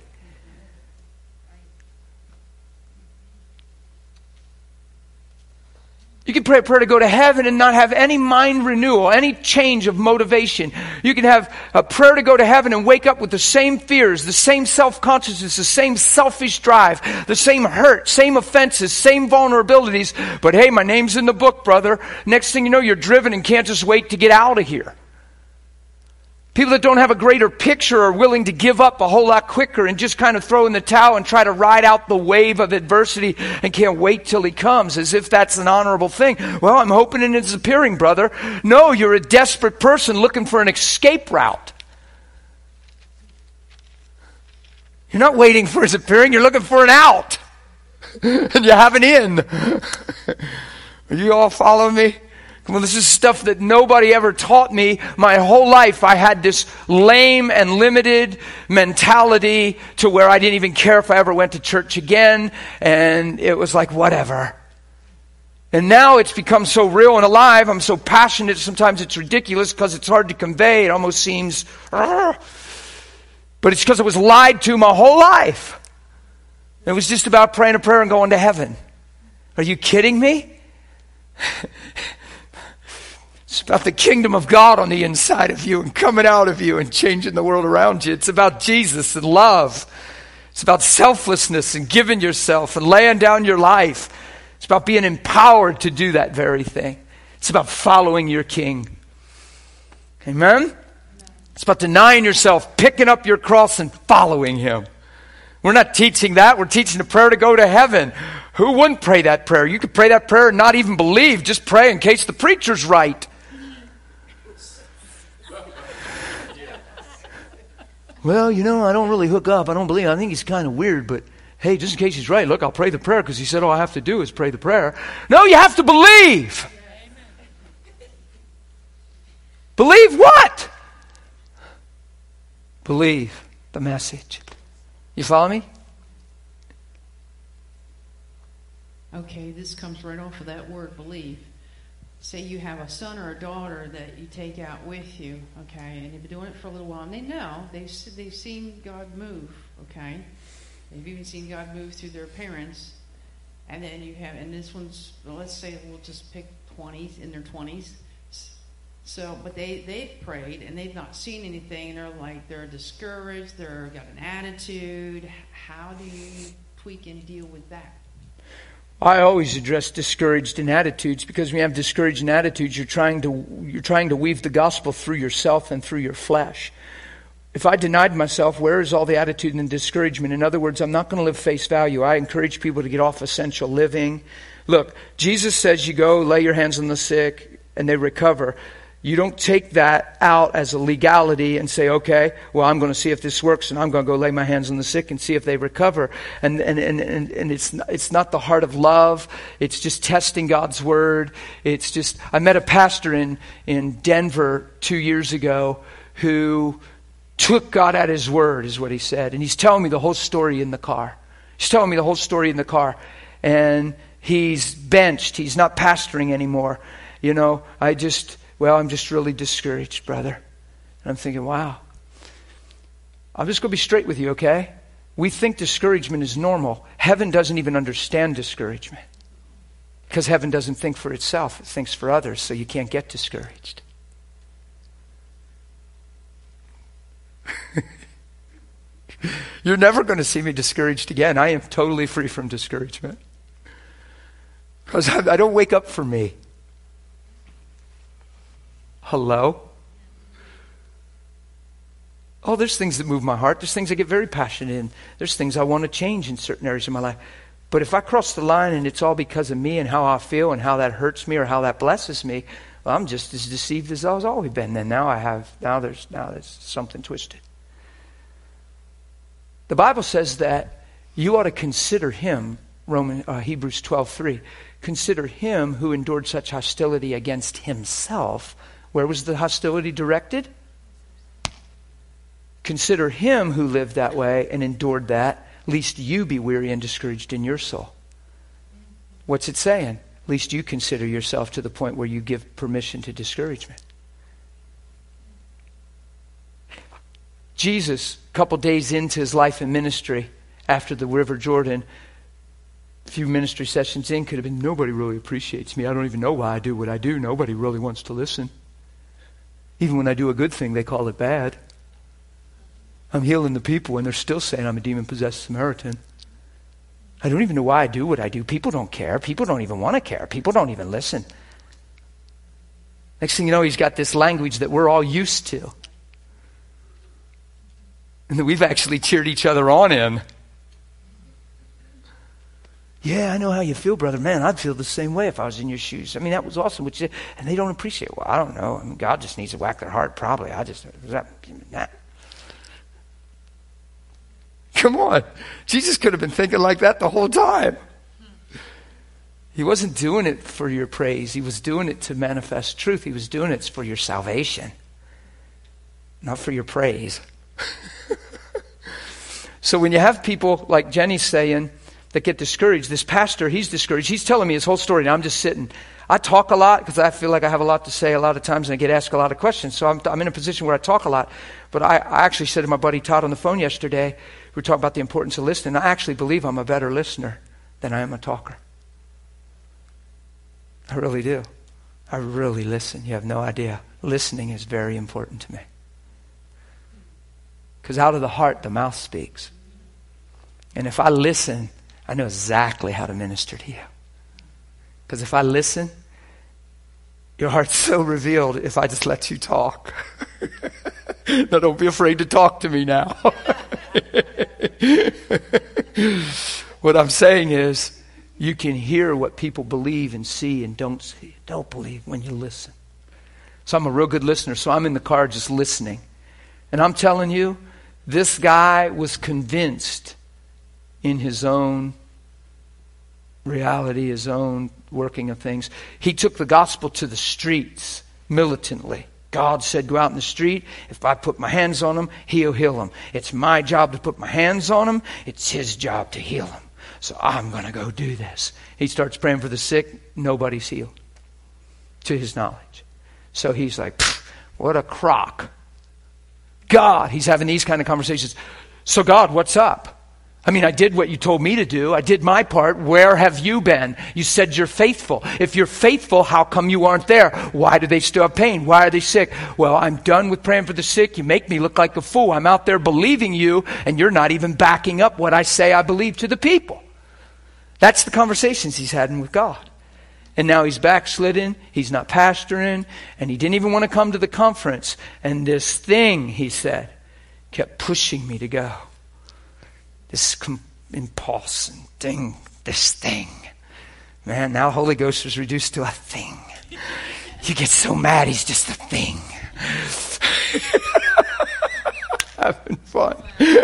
You can pray a prayer to go to heaven and not have any mind renewal, any change of motivation. You can have a prayer to go to heaven and wake up with the same fears, the same self-consciousness, the same selfish drive, the same hurt, same offenses, same vulnerabilities. But hey, my name's in the book, brother. Next thing you know, you're driven and can't just wait to get out of here. People that don't have a greater picture are willing to give up a whole lot quicker and just kind of throw in the towel and try to ride out the wave of adversity and can't wait till He comes, as if that's an honorable thing. Well, I'm hoping in His appearing, brother. No, you're a desperate person looking for an escape route. You're not waiting for His appearing, you're looking for an out. And you have an in. Are you all following me? Well, this is stuff that nobody ever taught me. My whole life I had this lame and limited mentality to where I didn't even care if I ever went to church again. And it was like, whatever. And now it's become so real and alive. I'm so passionate. Sometimes it's ridiculous because it's hard to convey. It almost seems... But it's because I was lied to my whole life. It was just about praying a prayer and going to heaven. Are you kidding me? It's about the kingdom of God on the inside of you and coming out of you and changing the world around you. It's about Jesus and love. It's about selflessness and giving yourself and laying down your life. It's about being empowered to do that very thing. It's about following your King. Amen? It's about denying yourself, picking up your cross and following Him. We're not teaching that. We're teaching the prayer to go to heaven. Who wouldn't pray that prayer? You could pray that prayer and not even believe. Just pray in case the preacher's right. Well, I don't really hook up. I don't believe. I think he's kind of weird, but hey, just in case he's right, look, I'll pray the prayer because he said all I have to do is pray the prayer. No, you have to believe. Believe what? Believe the message. You follow me? Okay, this comes right off of that word, believe. Say you have a son or a daughter that you take out with you, okay, and you've been doing it for a little while, and they know, they've seen God move, okay? They've even seen God move through their parents, and then you have, and this one's, well, let's say we'll just pick 20s, in their 20s. So, but they've prayed, and they've not seen anything, and they're discouraged, they're got an attitude. How do you tweak and deal with that? I always address discouraged in attitudes, because when you have discouraged in attitudes, you're trying to weave the gospel through yourself and through your flesh. If I denied myself, where is all the attitude and discouragement? In other words, I'm not going to live face value. I encourage people to get off essential living. Look, Jesus says you go lay your hands on the sick and they recover. You don't take that out as a legality and say, okay, well, I'm going to see if this works, and I'm going to go lay my hands on the sick and see if they recover. And it's not the heart of love. It's just testing God's word. It's just, I met a pastor in Denver 2 years ago who took God at his word, is what he said. And he's telling me the whole story in the car. And he's benched. He's not pastoring anymore. I'm just really discouraged, brother. And I'm thinking, wow. I'm just going to be straight with you, okay? We think discouragement is normal. Heaven doesn't even understand discouragement. Because heaven doesn't think for itself. It thinks for others, so you can't get discouraged. You're never going to see me discouraged again. I am totally free from discouragement. Because I don't wake up for me. Hello? Oh, there's things that move my heart. There's things I get very passionate in. There's things I want to change in certain areas of my life. But if I cross the line and it's all because of me and how I feel and how that hurts me or how that blesses me, well, I'm just as deceived as I've always been. And now there's something twisted. The Bible says that you ought to consider him, Hebrews 12:3. Consider him who endured such hostility against himself. Where was the hostility directed? Consider him who lived that way and endured that, lest you be weary and discouraged in your soul. What's it saying? Lest you consider yourself to the point where you give permission to discouragement. Jesus, a couple days into his life and ministry, after the River Jordan, a few ministry sessions in, could have been, nobody really appreciates me. I don't even know why I do what I do. Nobody really wants to listen. Even when I do a good thing, they call it bad. I'm healing the people, and they're still saying I'm a demon-possessed Samaritan. I don't even know why I do what I do. People don't care. People don't even want to care. People don't even listen. Next thing you know, he's got this language that we're all used to. And that we've actually cheered each other on in. Yeah, I know how you feel, brother. Man, I'd feel the same way if I was in your shoes. I mean, that was awesome. And they don't appreciate it. Well, I don't know. I mean, God just needs to whack their heart, probably. Come on. Jesus could have been thinking like that the whole time. He wasn't doing it for your praise. He was doing it to manifest truth. He was doing it for your salvation, not for your praise. So when you have people like Jenny's saying, that get discouraged. This pastor, he's discouraged. He's telling me his whole story, and I'm just sitting. I talk a lot because I feel like I have a lot to say a lot of times, and I get asked a lot of questions. So I'm in a position where I talk a lot. But I actually said to my buddy Todd on the phone yesterday, we were talking about the importance of listening. I actually believe I'm a better listener than I am a talker. I really do. I really listen. You have no idea. Listening is very important to me. Because out of the heart, the mouth speaks. And if I listen, I know exactly how to minister to you. Because if I listen, your heart's so revealed if I just let you talk. Now don't be afraid to talk to me now. What I'm saying is, you can hear what people believe and see and don't see, don't believe when you listen. So I'm a real good listener, so I'm in the car just listening. And I'm telling you, this guy was convinced in his own reality, his own working of things. He took the gospel to the streets militantly. God said, go out in the street. If I put my hands on him, he'll heal him. It's my job to put my hands on him. It's his job to heal him. So I'm going to go do this. He starts praying for the sick. Nobody's healed to his knowledge. So he's like, what a crock. God, he's having these kind of conversations. So God, what's up? I mean, I did what you told me to do. I did my part. Where have you been? You said you're faithful. If you're faithful, how come you aren't there? Why do they still have pain? Why are they sick? Well, I'm done with praying for the sick. You make me look like a fool. I'm out there believing you, and you're not even backing up what I say I believe to the people. That's the conversations he's having with God. And now he's backslidden. He's not pastoring. And he didn't even want to come to the conference. And this thing, he said, kept pushing me to go. This impulse and thing, this thing. Man, now Holy Ghost was reduced to a thing. You get so mad, he's just a thing. Having fun.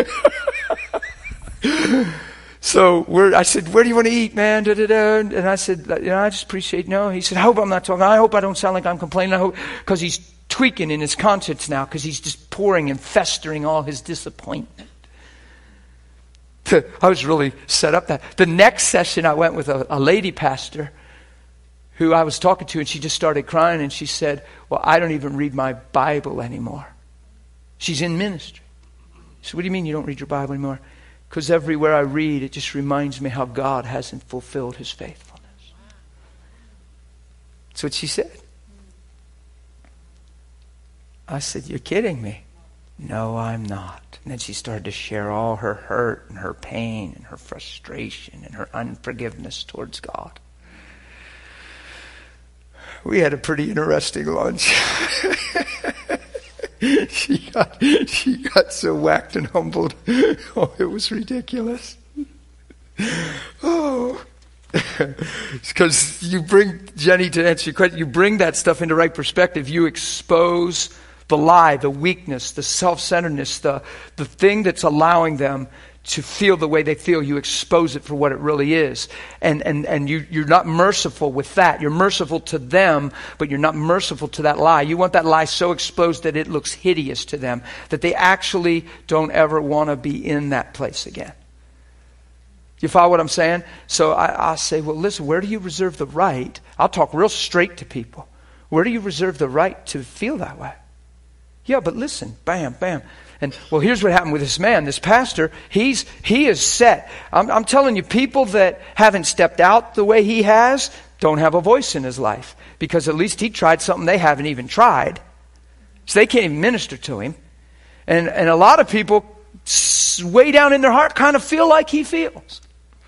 So I said, where do you want to eat, man? Da, da, da. And I said, I just appreciate, no. He said, I hope I'm not talking. I hope I don't sound like I'm complaining. I hope, because he's tweaking in his conscience now, because he's just pouring and festering all his disappointment. I was really set up that. The next session I went with a lady pastor who I was talking to, and she just started crying, and she said, well, I don't even read my Bible anymore. She's in ministry. So what do you mean you don't read your Bible anymore? Because everywhere I read, it just reminds me how God hasn't fulfilled his faithfulness. That's what she said. I said, you're kidding me. No, I'm not. And then she started to share all her hurt and her pain and her frustration and her unforgiveness towards God. We had a pretty interesting lunch. She got so whacked and humbled. Oh, it was ridiculous. Oh. Because you bring, Jenny, to answer your question, you bring that stuff into right perspective. You expose the lie, the weakness, the self-centeredness, the thing that's allowing them to feel the way they feel. You expose it for what it really is. And you're not merciful with that. You're merciful to them, but you're not merciful to that lie. You want that lie so exposed that it looks hideous to them, that they actually don't ever want to be in that place again. You follow what I'm saying? So I'll say, well, listen, where do you reserve the right? I'll talk real straight to people. Where do you reserve the right to feel that way? Yeah, but listen, bam, bam. And well, here's what happened with this man, this pastor. He is set. I'm telling you, people that haven't stepped out the way he has don't have a voice in his life, because at least he tried something they haven't even tried. So they can't even minister to him. And a lot of people way down in their heart kind of feel like he feels.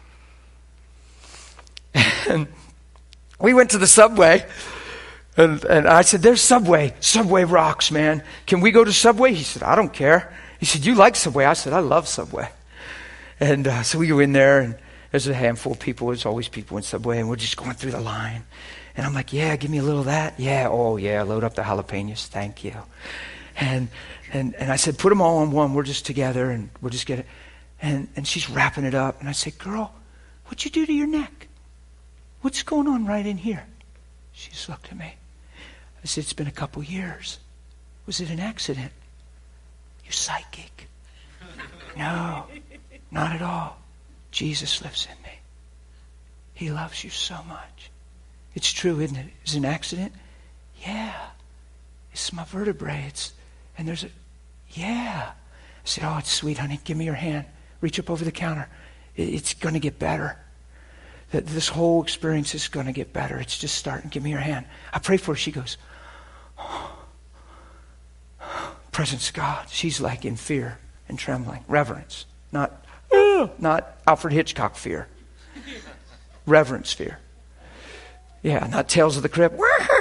And we went to the Subway. And I said, there's Subway. Subway rocks, man. Can we go to Subway? He said, I don't care. He said, you like Subway? I said, I love Subway. And so we go in there, and there's a handful of people. There's always people in Subway, and we're just going through the line. And I'm like, yeah, give me a little of that. Yeah, oh yeah, load up the jalapenos. Thank you. And I said, put them all on one. We're just together, and we'll just get it. And she's wrapping it up. And I said, girl, what'd you do to your neck? What's going on right in here? She just looked at me. I said, it's been a couple years. Was it an accident? You're psychic. No, not at all. Jesus lives in me. He loves you so much. It's true, isn't it? Is it an accident? Yeah. It's my vertebrae. Yeah. I said, oh, it's sweet, honey. Give me your hand. Reach up over the counter. It's going to get better. That this whole experience is going to get better. It's just starting. Give me your hand. I pray for her. She goes, oh. Presence of God. She's like in fear and trembling. Reverence. Not Alfred Hitchcock fear. Reverence fear. Yeah, not Tales of the Crypt.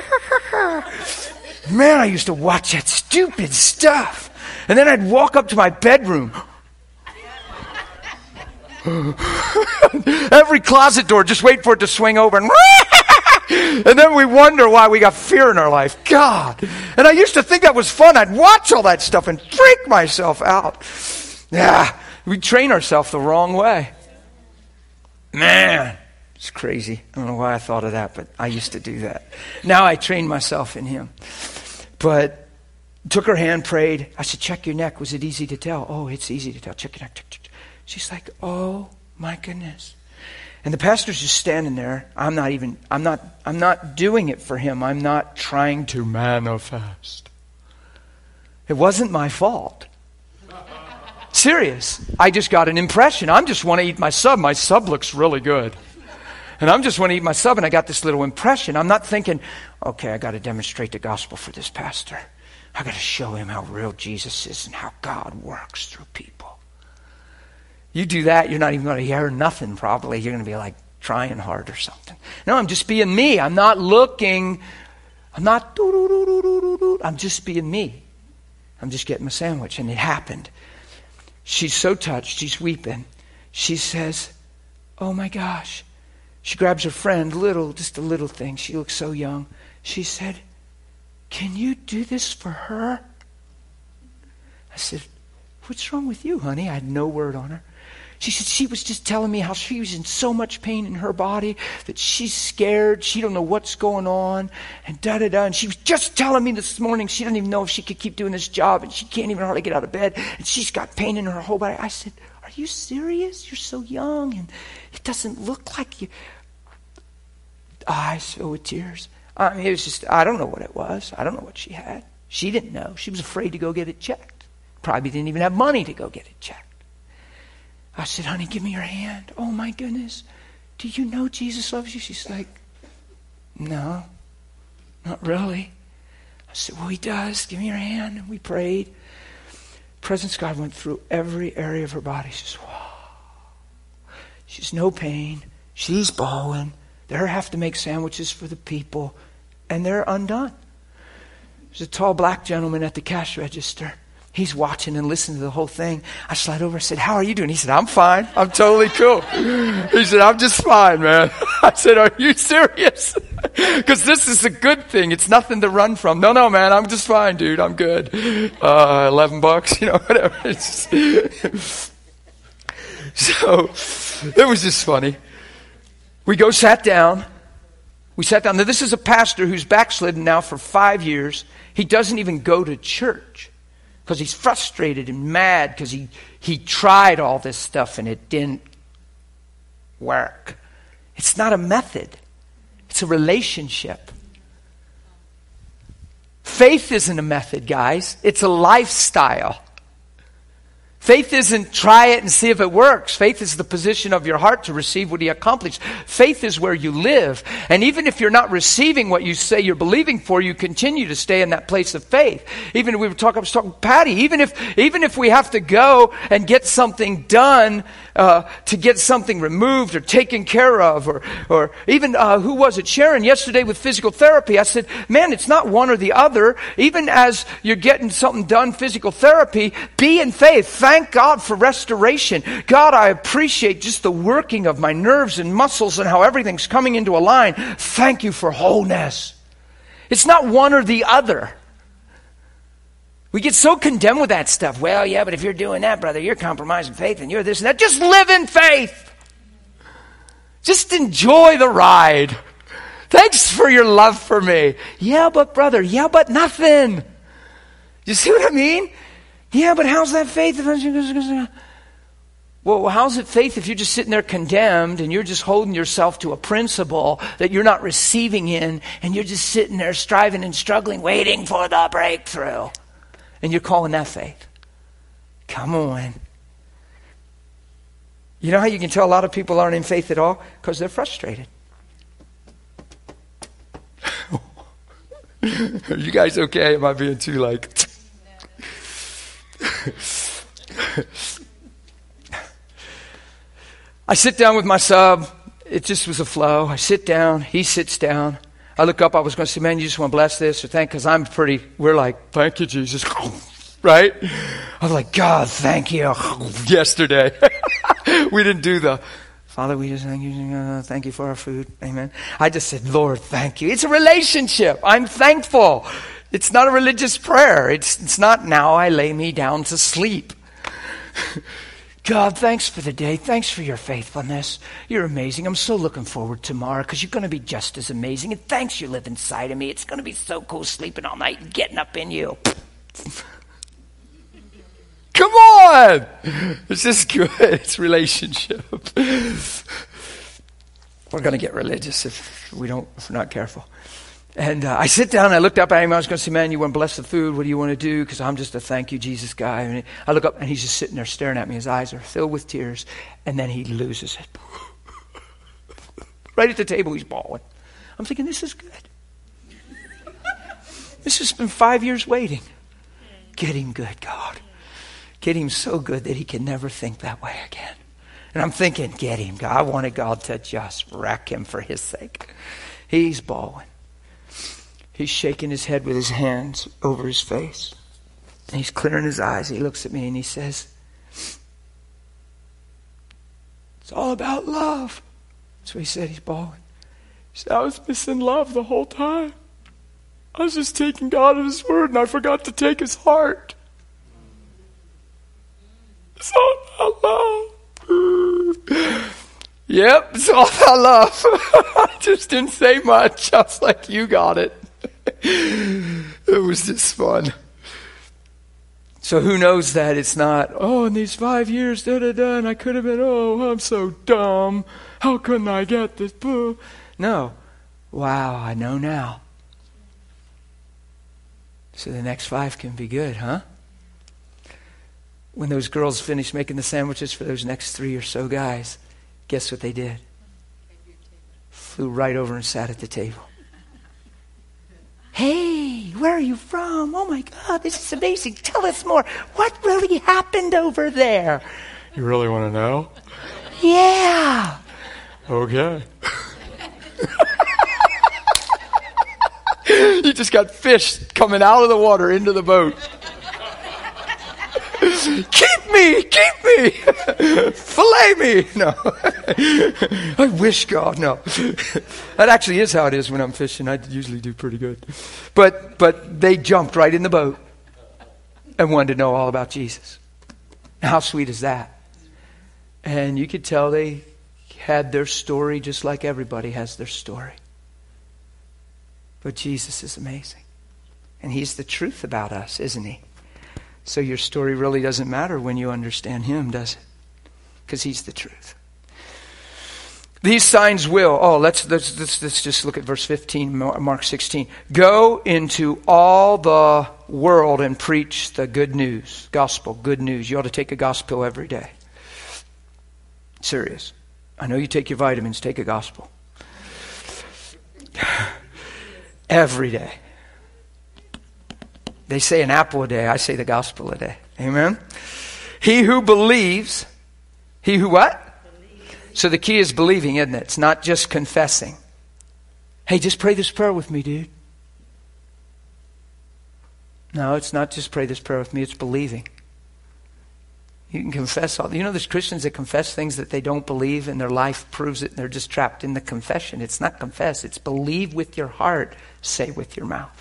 Man, I used to watch that stupid stuff. And then I'd walk up to my bedroom. Every closet door, just wait for it to swing over. And then we wonder why we got fear in our life. God. And I used to think that was fun. I'd watch all that stuff and freak myself out. Yeah, we train ourselves the wrong way. Man, it's crazy. I don't know why I thought of that, but I used to do that. Now I train myself in him. But took her hand, prayed. I said, check your neck. Was it easy to tell? Oh, it's easy to tell. Check your neck. She's like, oh my goodness. And the pastor's just standing there. I'm not doing it for him. I'm not trying to manifest. It wasn't my fault. Serious. I just got an impression. I just want to eat my sub. My sub looks really good. And I'm just want to eat my sub, and I got this little impression. I'm not thinking, okay, I got to demonstrate the gospel for this pastor. I got to show him how real Jesus is and how God works through people. You do that, you're not even going to hear nothing probably. You're going to be like trying hard or something. No, I'm just being me. I'm not looking. I'm not I'm just being me. I'm just getting my sandwich. And it happened. She's so touched. She's weeping. She says, oh my gosh. She grabs her friend, just a little thing. She looks so young. She said, can you do this for her? I said, what's wrong with you, honey? I had no word on her. She said she was just telling me how she was in so much pain in her body that she's scared. She don't know what's going on and da-da-da. And she was just telling me this morning she doesn't even know if she could keep doing this job and she can't even hardly get out of bed. And she's got pain in her whole body. I said, are you serious? You're so young and it doesn't look like you. Eyes filled with tears. I mean, it was just, I don't know what it was. I don't know what she had. She didn't know. She was afraid to go get it checked. Probably didn't even have money to go get it checked. I said, honey, give me your hand. Oh, my goodness. Do you know Jesus loves you? She's like, no, not really. I said, well, he does. Give me your hand. And we prayed. Presence of God went through every area of her body. She says, wow. She's no pain. She's bawling. They have to make sandwiches for the people. And they're undone. There's a tall black gentleman at the cash register. He's watching and listening to the whole thing. I slid over and said, how are you doing? He said, I'm fine. I'm totally cool. He said, I'm just fine, man. I said, are you serious? Because this is a good thing. It's nothing to run from. No, man, I'm just fine, dude. I'm good. $11, whatever. So it was just funny. We sat down. Now, this is a pastor who's backslidden now for 5 years. He doesn't even go to church. Because he's frustrated and mad because he tried all this stuff and it didn't work. It's not a method. It's a relationship. Faith isn't a method, guys. It's a lifestyle. Faith isn't try it and see if it works. Faith is the position of your heart to receive what he accomplished. Faith is where you live. And even if you're not receiving what you say you're believing for, you continue to stay in that place of faith. I was talking with Patty, even if we have to go and get something done to get something removed or taken care of, or even, who was it? Sharon, yesterday with physical therapy, I said, man, it's not one or the other. Even as you're getting something done, physical therapy, be in faith. Thank God for restoration. God, I appreciate just the working of my nerves and muscles and how everything's coming into a line. Thank you for wholeness. It's not one or the other. We get so condemned with that stuff. Well, yeah, but if you're doing that, brother, you're compromising faith and you're this and that. Just live in faith. Just enjoy the ride. Thanks for your love for me. Yeah, but brother, yeah, but nothing. You see what I mean? Yeah, but how's that faith? Well, how's it faith if you're just sitting there condemned and you're just holding yourself to a principle that you're not receiving in and you're just sitting there striving and struggling, waiting for the breakthrough. And you're calling that faith. Come on. You know how you can tell a lot of people aren't in faith at all? Because they're frustrated. Are you guys okay? Am I being too I sit down with my sub. It just was a flow. I sit down. He sits down. I look up. I was going to say, man, you just want to bless this or thank, because we're like, thank you, Jesus. Right? I was like, God, thank you. Yesterday. We didn't do the, Father, we just thank you for our food. Amen. I just said, Lord, thank you. It's a relationship. I'm thankful. It's not a religious prayer. It's not now I lay me down to sleep. God, thanks for the day. Thanks for your faithfulness. You're amazing. I'm so looking forward to tomorrow because you're going to be just as amazing. And thanks you live inside of me. It's going to be so cool sleeping all night and getting up in you. Come on! It's just good. It's relationship. We're going to get religious if we're not careful. And I sit down, I looked up at him, I was going to say, man, you want to bless the food, what do you want to do? Because I'm just a thank you, Jesus guy. And I look up, and he's just sitting there staring at me. His eyes are filled with tears, and then he loses it. Right at the table, he's bawling. I'm thinking, this is good. This has been 5 years waiting. Get him good, God. Get him so good that he can never think that way again. And I'm thinking, get him, God. I wanted God to just wreck him for his sake. He's bawling. He's shaking his head with his hands over his face. And he's clearing his eyes. He looks at me and he says, it's all about love. That's what he said. He's bawling. He said, I was missing love the whole time. I was just taking God at his word and I forgot to take his heart. It's all about love. Yep, it's all about love. I just didn't say much. I was like, you got it. It was just fun. So who knows that it's not, in these 5 years, and I could have been, I'm so dumb. How couldn't I get this? No. Wow, I know now. So the next 5 can be good, huh? When those girls finished making the sandwiches for those next 3 or so guys, guess what they did? Flew right over and sat at the table. Hey, where are you from? Oh my God, this is amazing. Tell us more. What really happened over there? You really want to know? Yeah. Okay. You just got fish coming out of the water into the boat. Keep me! Fillet me! No. I wish God, no. That actually is how it is when I'm fishing. I usually do pretty good. But they jumped right in the boat and wanted to know all about Jesus. How sweet is that? And you could tell they had their story just like everybody has their story. But Jesus is amazing. And he's the truth about us, isn't he? So your story really doesn't matter when you understand him, does it? Because he's the truth. These signs will. Let's just look at verse 15, Mark 16. Go into all the world and preach the good news. Gospel, good news. You ought to take a gospel every day. Serious. I know you take your vitamins. Take a gospel. Every day. They say an apple a day. I say the gospel a day. Amen? He who believes. He who what? Believes. So the key is believing, isn't it? It's not just confessing. Hey, just pray this prayer with me, dude. No, it's not just pray this prayer with me. It's believing. You can confess all. There's Christians that confess things that they don't believe and their life proves it and they're just trapped in the confession. It's not confess. It's believe with your heart, say with your mouth.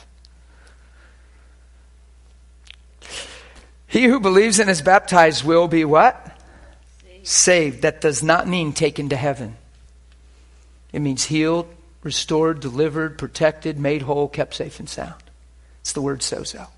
He who believes and is baptized will be what? Saved. That does not mean taken to heaven. It means healed, restored, delivered, protected, made whole, kept safe and sound. It's the word sozo.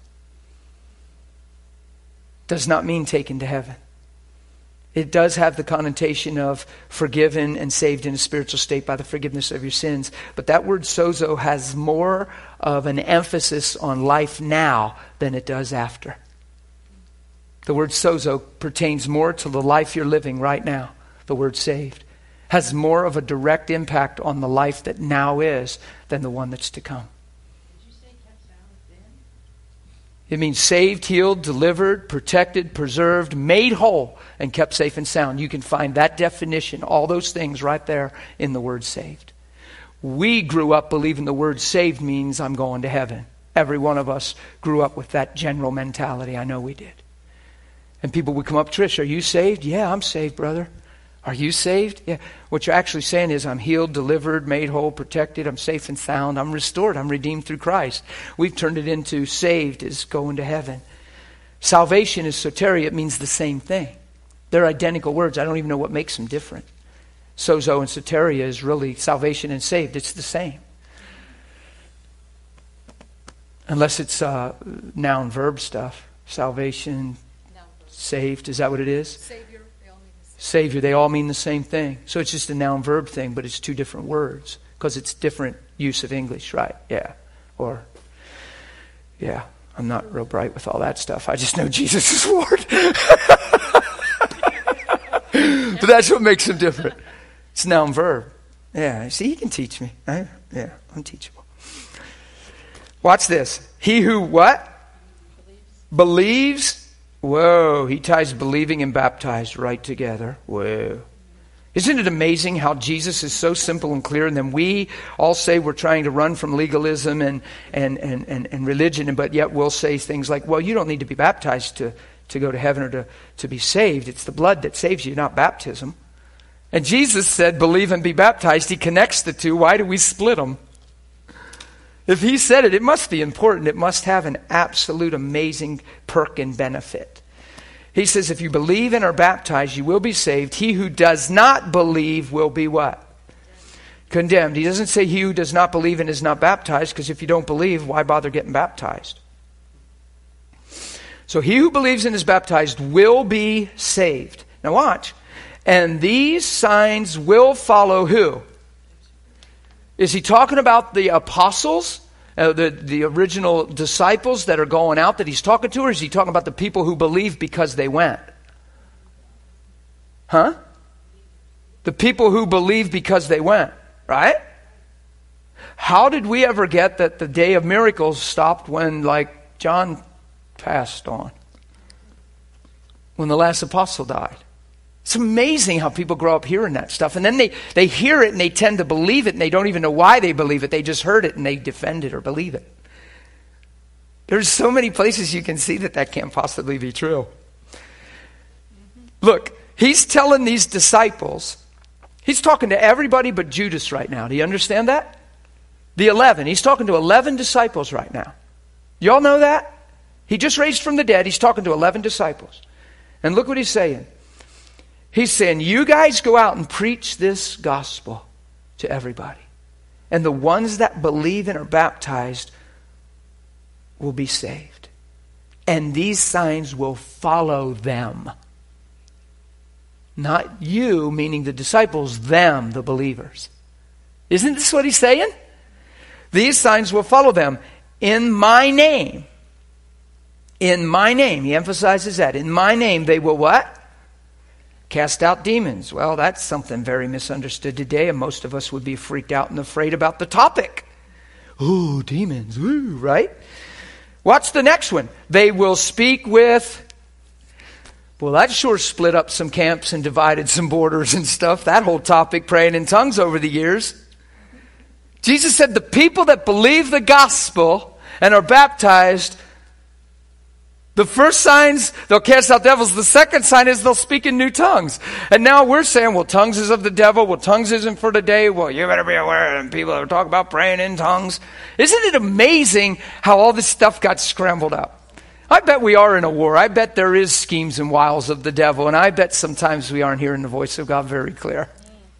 Does not mean taken to heaven. It does have the connotation of forgiven and saved in a spiritual state by the forgiveness of your sins. But that word sozo has more of an emphasis on life now than it does after. The word sozo pertains more to the life you're living right now. The word saved has more of a direct impact on the life that now is than the one that's to come. Did you say kept sound then? It means saved, healed, delivered, protected, preserved, made whole, and kept safe and sound. You can find that definition, all those things right there in the word saved. We grew up believing the word saved means I'm going to heaven. Every one of us grew up with that general mentality. I know we did. And people would come up, Trish, are you saved? Yeah, I'm saved, brother. Are you saved? Yeah. What you're actually saying is, I'm healed, delivered, made whole, protected, I'm safe and sound, I'm restored, I'm redeemed through Christ. We've turned it into saved is going to heaven. Salvation is soteria. It means the same thing. They're identical words. I don't even know what makes them different. Sozo and soteria is really salvation and saved. It's the same. Unless it's noun verb stuff. Salvation, saved. Is that what it is? Savior, they all mean the same. Savior, they all mean the same thing. So it's just a noun verb thing, but it's two different words because it's different use of English, right? Yeah. Or, yeah, I'm not real bright with all that stuff. I just know Jesus is Lord. But that's what makes him different. It's noun verb. Yeah, see, he can teach me. Yeah, I'm teachable. Watch this. He who what? Believes. Whoa, he ties believing and baptized right together. Whoa. Isn't it amazing how Jesus is so simple and clear, and then we all say we're trying to run from legalism and religion, but yet we'll say things like, well, you don't need to be baptized to go to heaven or to be saved. It's the blood that saves you, not baptism. And Jesus said, believe and be baptized. He connects the two. Why do we split them? If he said it, it must be important. It must have an absolute amazing perk and benefit. He says, if you believe and are baptized, you will be saved. He who does not believe will be what? Condemned. He doesn't say he who does not believe and is not baptized, because if you don't believe, why bother getting baptized? So he who believes and is baptized will be saved. Now watch. And these signs will follow who? Is he talking about the apostles, the original disciples that are going out that he's talking to, or is he talking about the people who believe because they went? Huh? The people who believe because they went, right? How did we ever get that the day of miracles stopped when, like, John passed on? When the last apostle died. It's amazing how people grow up hearing that stuff. And then they hear it and they tend to believe it and they don't even know why they believe it. They just heard it and they defend it or believe it. There's so many places you can see that can't possibly be true. Look, he's telling these disciples, he's talking to everybody but Judas right now. Do you understand that? The 11. He's talking to 11 disciples right now. Y'all know that? He just raised from the dead. He's talking to 11 disciples. And look what he's saying. He's saying, you guys go out and preach this gospel to everybody. And the ones that believe and are baptized will be saved. And these signs will follow them. Not you, meaning the disciples, them, the believers. Isn't this what he's saying? These signs will follow them in my name. In my name. He emphasizes that. In my name they will what? Cast out demons. Well, that's something very misunderstood today, and most of us would be freaked out and afraid about the topic. Ooh, demons. Ooh, right? What's the next one? They will speak with... Well, that sure split up some camps and divided some borders and stuff. That whole topic, praying in tongues over the years. Jesus said the people that believe the gospel and are baptized... The first signs, they'll cast out devils. The second sign is they'll speak in new tongues. And now we're saying, well, tongues is of the devil. Well, tongues isn't for today. Well, you better be aware. And people are talking about praying in tongues. Isn't it amazing how all this stuff got scrambled up? I bet we are in a war. I bet there is schemes and wiles of the devil. And I bet sometimes we aren't hearing the voice of God very clear.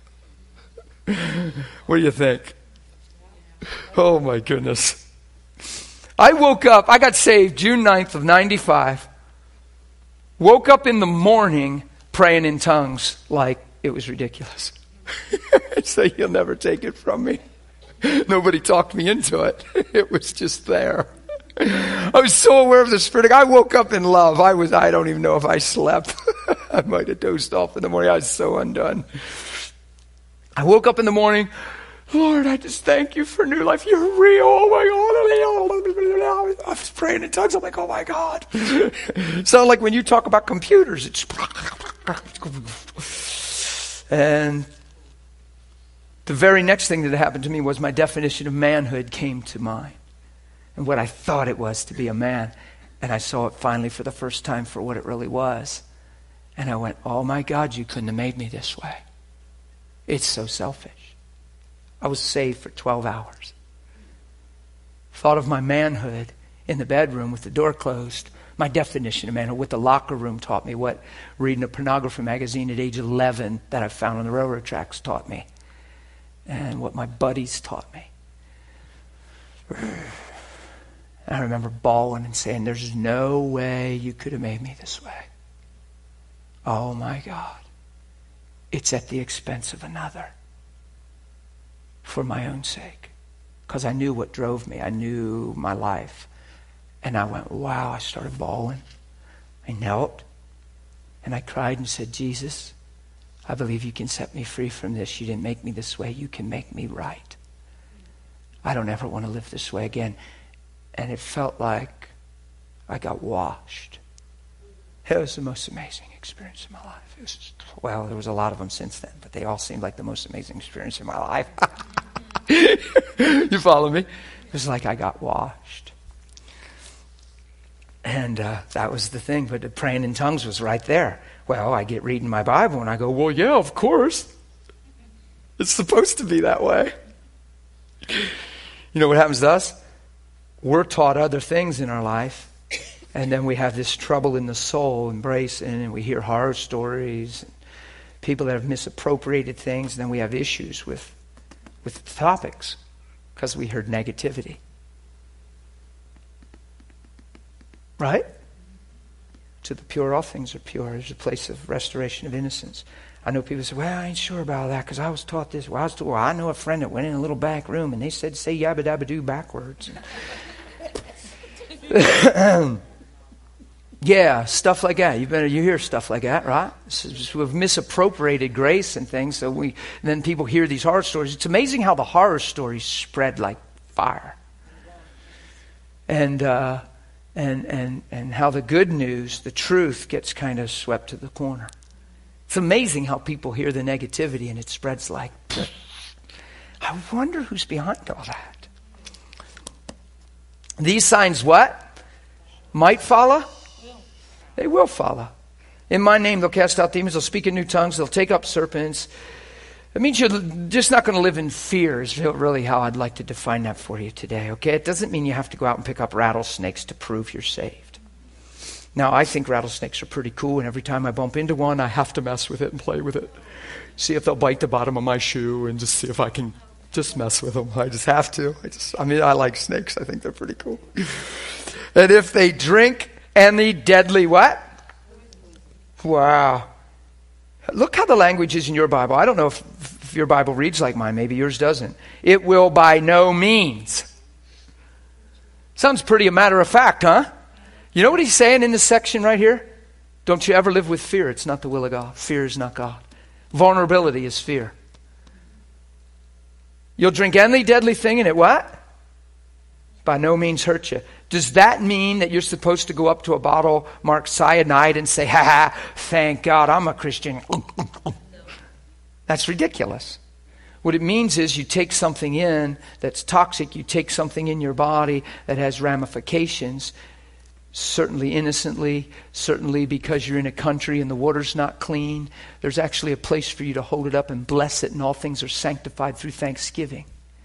What do you think? Oh, my goodness. I woke up, I got saved June 9th of 95. Woke up in the morning praying in tongues like it was ridiculous. So you'll never take it from me. Nobody talked me into it. It was just there. I was so aware of the Spirit. I woke up in love. I don't even know if I slept. I might have dozed off in the morning. I was so undone. I woke up in the morning. Lord, I just thank you for new life. You're real. Oh my God. I was praying in tongues. I'm like, oh my God. Sound like when you talk about computers. It's and the very next thing that happened to me was my definition of manhood came to mind. And what I thought it was to be a man. And I saw it finally for the first time for what it really was. And I went, oh my God, you couldn't have made me this way. It's so selfish. I was saved for 12 hours. Thought of my manhood in the bedroom with the door closed. My definition of manhood, what the locker room taught me, what reading a pornography magazine at age 11 that I found on the railroad tracks taught me, and what my buddies taught me. I remember bawling and saying, there's no way you could have made me this way. Oh my God. It's at the expense of another. For my own sake. Because I knew what drove me. I knew my life. And I went, wow, I started bawling. I knelt. And I cried and said, Jesus, I believe you can set me free from this. You didn't make me this way. You can make me right. I don't ever want to live this way again. And it felt like I got washed. It was the most amazing experience in my life. It was, well, there was a lot of them since then, but they all seemed like the most amazing experience in my life. You follow me? It was like I got washed. And that was the thing. But the praying in tongues was right there. Well, I get reading my Bible and I go, well, yeah, of course. It's supposed to be that way. You know what happens to us? We're taught other things in our life. And then we have this trouble in the soul, embracing, and we hear horror stories, and people that have misappropriated things, and then we have issues with the topics because we heard negativity. Right? To the pure, all things are pure. There's a place of restoration of innocence. I know people say, well, I ain't sure about that because I was taught this. Well, I know a friend that went in a little back room and they said, say yabba dabba doo backwards. Yeah, stuff like that. You hear stuff like that, right? We've misappropriated grace and things, so then people hear these horror stories. It's amazing how the horror stories spread like fire, and how the good news, the truth, gets kind of swept to the corner. It's amazing how people hear the negativity and it spreads like. I wonder who's behind all that. These signs, what? Might follow. They will follow. In my name, they'll cast out demons. They'll speak in new tongues. They'll take up serpents. It means you're just not going to live in fear is really how I'd like to define that for you today, okay? It doesn't mean you have to go out and pick up rattlesnakes to prove you're saved. Now, I think rattlesnakes are pretty cool, and every time I bump into one, I have to mess with it and play with it. See if they'll bite the bottom of my shoe and just see if I can just mess with them. I just have to. I like snakes. I think they're pretty cool. And if they drink any deadly what? Wow. Look how the language is in your Bible. I don't know if your Bible reads like mine. Maybe yours doesn't. It will by no means. Sounds pretty a matter of fact, huh? You know what he's saying in this section right here? Don't you ever live with fear. It's not the will of God. Fear is not God. Vulnerability is fear. You'll drink any deadly thing and it what? By no means hurt you. Does that mean that you're supposed to go up to a bottle marked cyanide and say, ha ha, thank God I'm a Christian? That's ridiculous. What it means is you take something in that's toxic, you take something in your body that has ramifications, certainly innocently, certainly because you're in a country and the water's not clean. There's actually a place for you to hold it up and bless it, and all things are sanctified through thanksgiving.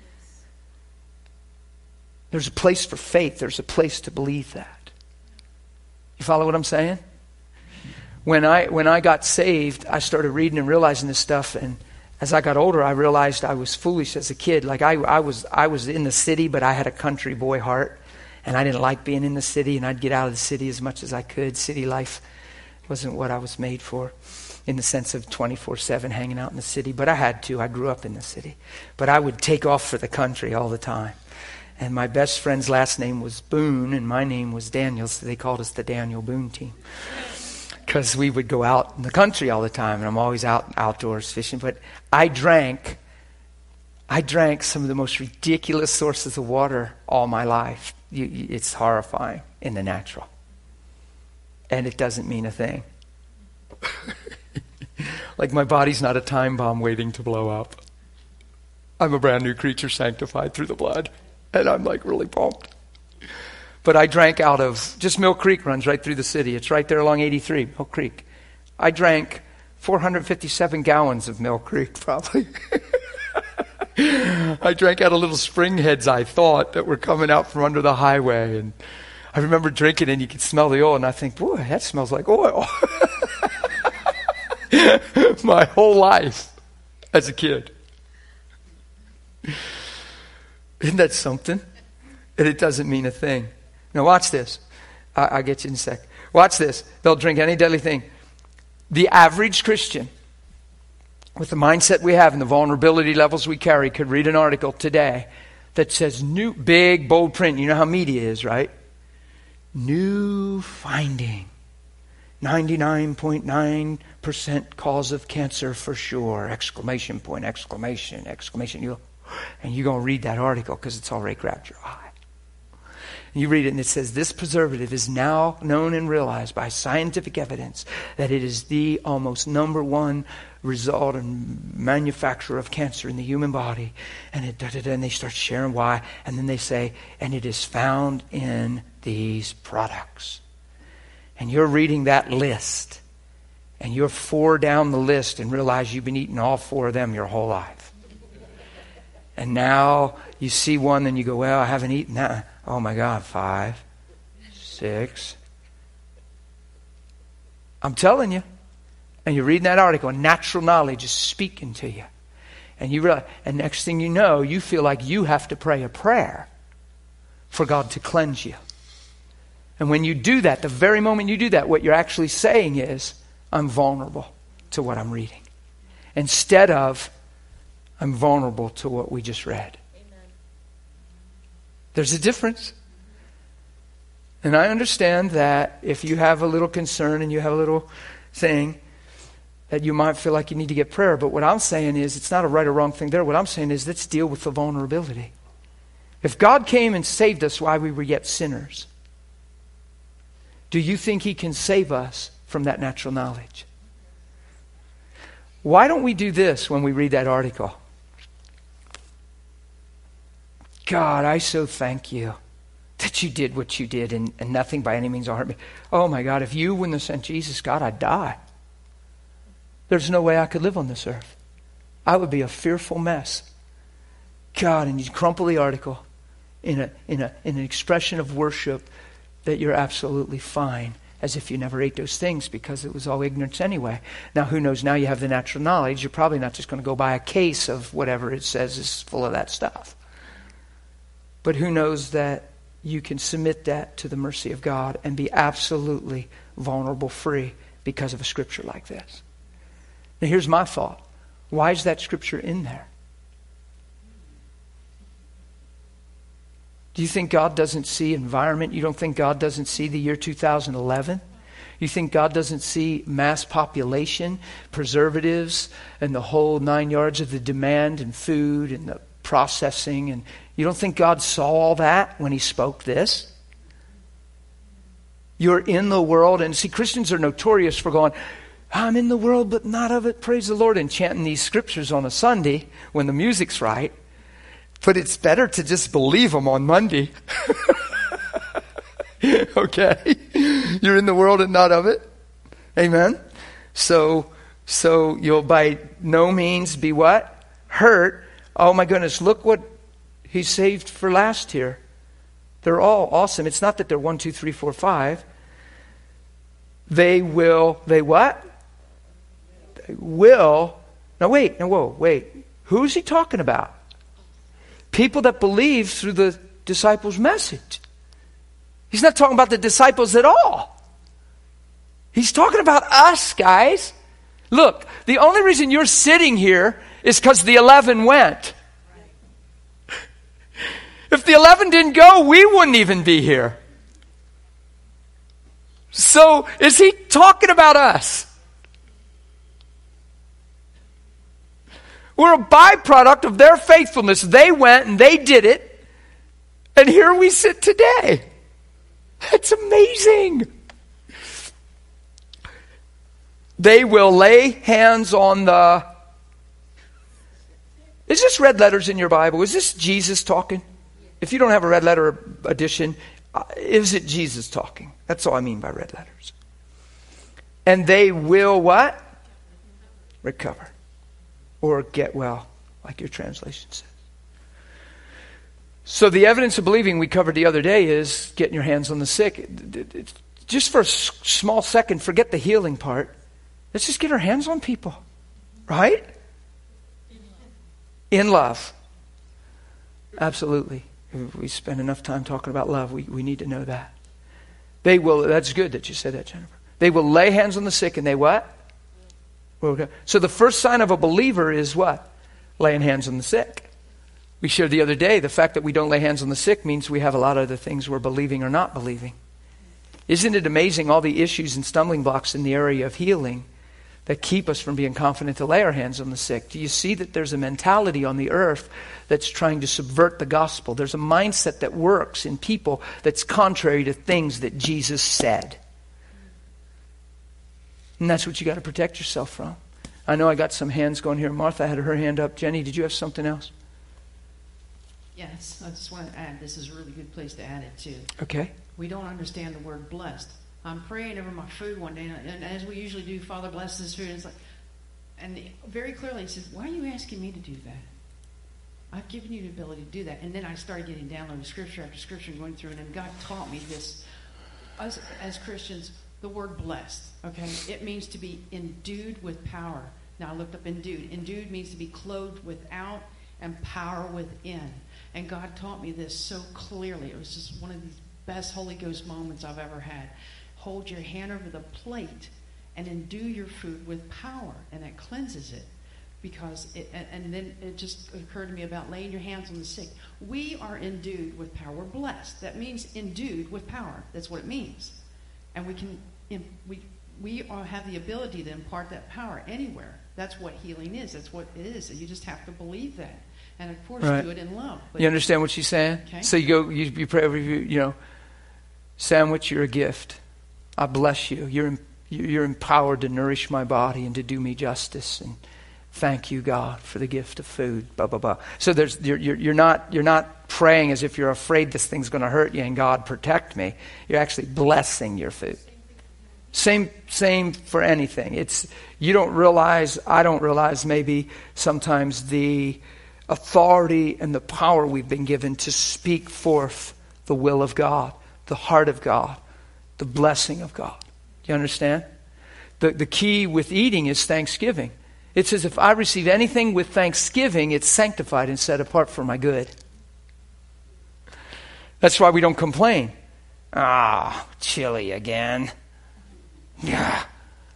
There's a place for faith. There's a place to believe that. You follow what I'm saying? When I got saved, I started reading and realizing this stuff, and as I got older, I realized I was foolish as a kid. Like I was in the city, but I had a country boy heart, and I didn't like being in the city, and I'd get out of the city as much as I could. City life wasn't what I was made for, in the sense of 24/7 hanging out in the city. But I had to. I grew up in the city. But I would take off for the country all the time. And my best friend's last name was Boone, and my name was Daniel, so they called us the Daniel Boone team. Because we would go out in the country all the time, and I'm always outdoors fishing. But I drank some of the most ridiculous sources of water all my life. It's horrifying in the natural. And it doesn't mean a thing. Like my body's not a time bomb waiting to blow up. I'm a brand new creature sanctified through the blood. And I'm like really pumped. But I drank out of, just Mill Creek runs right through the city. It's right there along 83, Mill Creek. I drank 457 gallons of Mill Creek, probably. I drank out of little spring heads, I thought, that were coming out from under the highway. And I remember drinking, and you could smell the oil, and I think, boy, that smells like oil. My whole life as a kid. Isn't that something? And it doesn't mean a thing. Now watch this. I'll get you in a sec. Watch this. They'll drink any deadly thing. The average Christian, with the mindset we have and the vulnerability levels we carry, could read an article today that says new, big, bold print. You know how media is, right? New finding. 99.9% cause of cancer for sure. Exclamation point, exclamation, exclamation. And you're going to read that article because it's already grabbed your eye. And you read it and it says, this preservative is now known and realized by scientific evidence that it is the almost number one result and manufacturer of cancer in the human body. And and they start sharing why. And then they say, and it is found in these products. And you're reading that list. And you're 4 down the list and realize you've been eating all 4 of them your whole life. And now you see one and you go, well, I haven't eaten that. Oh my God, 5, 6. I'm telling you. And you're reading that article and natural knowledge is speaking to you. And you realize, and next thing you know, you feel like you have to pray a prayer for God to cleanse you. And when you do that, the very moment you do that, what you're actually saying is, I'm vulnerable to what I'm reading. Instead of, I'm vulnerable to what we just read. Amen. There's a difference. And I understand that if you have a little concern and you have a little thing, that you might feel like you need to get prayer. But what I'm saying is, it's not a right or wrong thing there. What I'm saying is, let's deal with the vulnerability. If God came and saved us while we were yet sinners, do you think He can save us from that natural knowledge? Why don't we do this when we read that article? God, I so thank you that you did what you did and nothing by any means will hurt me. Oh my God, if you wouldn't have sent Jesus, God, I'd die. There's no way I could live on this earth. I would be a fearful mess. God, and you crumple the article in an expression of worship that you're absolutely fine, as if you never ate those things because it was all ignorance anyway. Now, who knows? Now you have the natural knowledge. You're probably not just going to go buy a case of whatever it says is full of that stuff. But who knows that you can submit that to the mercy of God and be absolutely vulnerable free because of a scripture like this. Now, here's my thought. Why is that scripture in there? Do you think God doesn't see environment? You don't think God doesn't see the year 2011? You think God doesn't see mass population, preservatives, and the whole 9 yards of the demand and food and the processing? And you don't think God saw all that when He spoke this? You're in the world. And see, Christians are notorious for going, I'm in the world but not of it, praise the Lord, and chanting these scriptures on a Sunday when the music's right. But it's better to just believe them on Monday. Okay? You're in the world and not of it. Amen? So you'll by no means be what? Hurt. Oh my goodness, look what He saved for last here. They're all awesome. It's not that they're 1, 2, 3, 4, 5. They what? They will. Now wait. Who's He talking about? People that believe through the disciples' message. He's not talking about the disciples at all. He's talking about us, guys. Look, the only reason you're sitting here is because the 11 went. If the 11 didn't go, we wouldn't even be here. So, is He talking about us? We're a byproduct of their faithfulness. They went and they did it. And here we sit today. That's amazing. They will lay hands on the... Is this red letters in your Bible? Is this Jesus talking? If you don't have a red letter edition, is it Jesus talking? That's all I mean by red letters. And they will what? Recover. Or get well, like your translation says. So the evidence of believing we covered the other day is getting your hands on the sick. Just for a small second, forget the healing part. Let's just get our hands on people. Right? In love. Absolutely. We spend enough time talking about love. We need to know that. They will, that's good that you said that, Jennifer. They will lay hands on the sick and they what? So the first sign of a believer is what? Laying hands on the sick. We shared the other day, the fact that we don't lay hands on the sick means we have a lot of other things we're believing or not believing. Isn't it amazing all the issues and stumbling blocks in the area of healing that keep us from being confident to lay our hands on the sick? Do you see that there's a mentality on the earth that's trying to subvert the gospel? There's a mindset that works in people that's contrary to things that Jesus said. And that's what you got to protect yourself from. I know I got some hands going here. Martha had her hand up. Jenny, did you have something else? Yes, I just want to add, this is a really good place to add it to. Okay. We don't understand the word blessed. I'm praying over my food one day, and as we usually do, Father bless this food. And it's like, and very clearly he says, why are you asking me to do that? I've given you the ability to do that. And then I started getting downloaded scripture after scripture and going through it, and God taught me this. Us as Christians, the word blessed, okay? It means to be endued with power. Now I looked up endued. Endued means to be clothed without and power within. And God taught me this so clearly. It was just one of these best Holy Ghost moments I've ever had. Hold your hand over the plate and endue your food with power, and that cleanses it. Because and then it just occurred to me about laying your hands on the sick. We are endued with power. We're blessed. That means endued with power. That's what it means. And we all have the ability to impart that power anywhere. That's what healing is. That's what it is. You just have to believe that. And of course, do it in love. But, you understand what she's saying? Okay. So you pray over Sandwich, you're a gift. I bless you. You're empowered to nourish my body and to do me justice. And thank you, God, for the gift of food. Blah blah blah. So you're not praying as if you're afraid this thing's going to hurt you and God protect me. You're actually blessing your food. Same for anything. I don't realize maybe sometimes the authority and the power we've been given to speak forth the will of God, the heart of God, the blessing of God. Do you understand? The key with eating is thanksgiving. It says if I receive anything with thanksgiving, it's sanctified and set apart for my good. That's why we don't complain. Chili again. Yeah.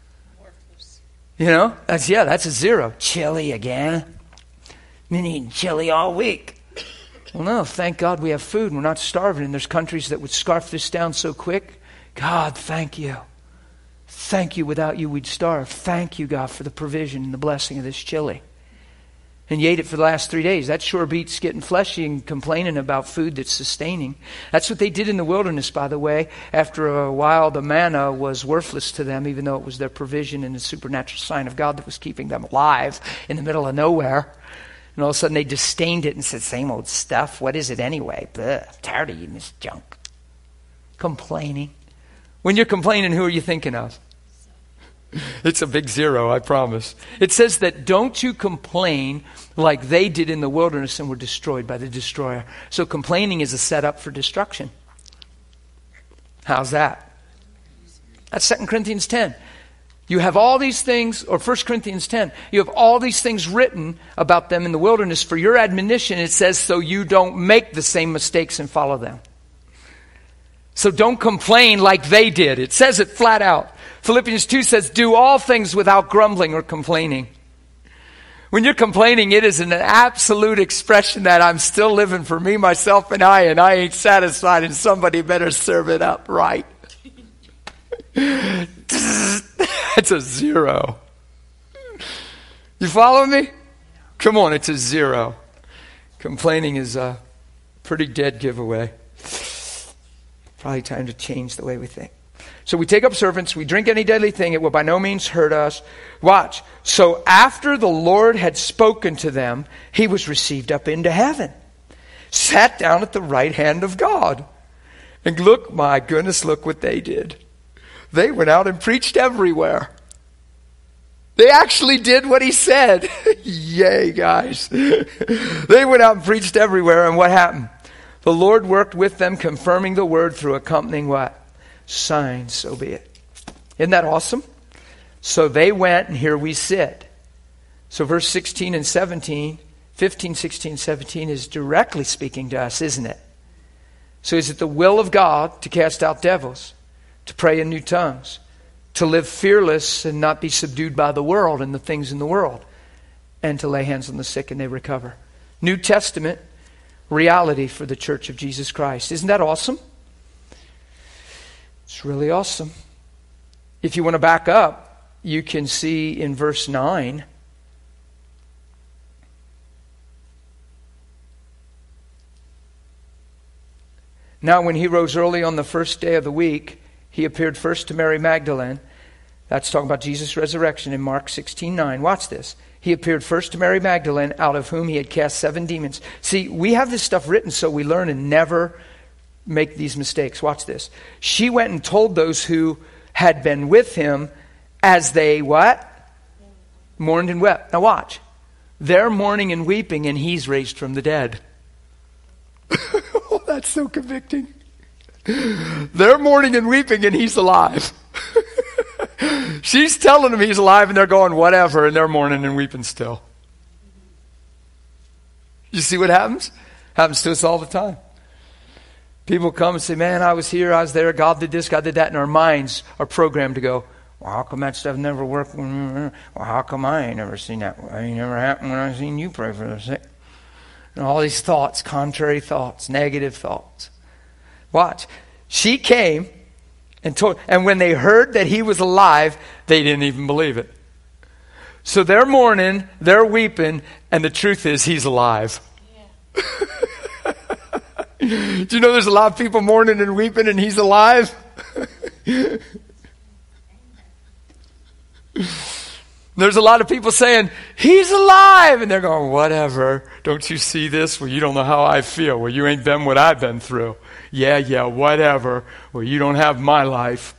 That's a zero. Chili again. Been eating chili all week. Well, no, thank God we have food. We're not starving. And there's countries that would scarf this down so quick. God, thank you. Thank you. Without you, we'd starve. Thank you, God, for the provision and the blessing of this chili. And you ate it for the last 3 days. That sure beats getting fleshy and complaining about food that's sustaining. That's what they did in the wilderness, by the way. After a while, the manna was worthless to them, even though it was their provision and the supernatural sign of God that was keeping them alive in the middle of nowhere. And all of a sudden they disdained it and said, same old stuff. What is it anyway? Bleh, I'm tired of eating this junk. Complaining. When you're complaining, who are you thinking of? It's a big zero, I promise. It says that don't you complain like they did in the wilderness and were destroyed by the destroyer. So complaining is a setup for destruction. How's that? That's 2 Corinthians 10. You have all these things, or 1 Corinthians 10, you have all these things written about them in the wilderness for your admonition. It says so you don't make the same mistakes and follow them. So don't complain like they did. It says it flat out. Philippians 2 says, do all things without grumbling or complaining. When you're complaining, it is an absolute expression that I'm still living for me, myself, and I ain't satisfied, and somebody better serve it up right. It's a zero. You follow me? Come on, it's a zero. Complaining is a pretty dead giveaway. Probably time to change the way we think. So we take up serpents, we drink any deadly thing, it will by no means hurt us. Watch. So after the Lord had spoken to them, he was received up into heaven, sat down at the right hand of God. And look, my goodness, look what they did. They went out and preached everywhere. They actually did what he said. Yay, guys. They went out and preached everywhere, and what happened? The Lord worked with them, confirming the word through accompanying what? Signs, so be it. Isn't that awesome? So they went, and here we sit. So verse 16 and 17, 15, 16, 17 is directly speaking to us, isn't it? So is it the will of God to cast out devils, to pray in new tongues, to live fearless and not be subdued by the world and the things in the world, and to lay hands on the sick and they recover? New Testament reality for the Church of Jesus Christ. Isn't that awesome? It's really awesome. If you want to back up, you can see in verse 9. Now when he rose early on the first day of the week, he appeared first to Mary Magdalene. That's talking about Jesus' resurrection in Mark 16:9. Watch this. He appeared first to Mary Magdalene, out of whom he had cast 7 demons. See, we have this stuff written so we learn and never make these mistakes. Watch this. She went and told those who had been with him as they, what? Mourned and wept. Now watch. They're mourning and weeping and he's raised from the dead. Oh, that's so convicting. They're mourning and weeping and he's alive. She's telling them he's alive and they're going, whatever, and they're mourning and weeping still. You see what happens? Happens to us all the time. People come and say, man, I was here, I was there, God did this, God did that, and our minds are programmed to go, well, how come that stuff never worked? Well, how come I ain't never seen that? It ain't never happened when I seen you pray for the sick. And all these thoughts, contrary thoughts, negative thoughts. Watch. She came and told, and when they heard that he was alive, they didn't even believe it. So they're mourning, they're weeping, and the truth is he's alive. Yeah. Do you know there's a lot of people mourning and weeping and he's alive? There's a lot of people saying, he's alive. And they're going, whatever. Don't you see this? Well, you don't know how I feel. Well, you ain't been what I've been through. Yeah, whatever. Well, you don't have my life.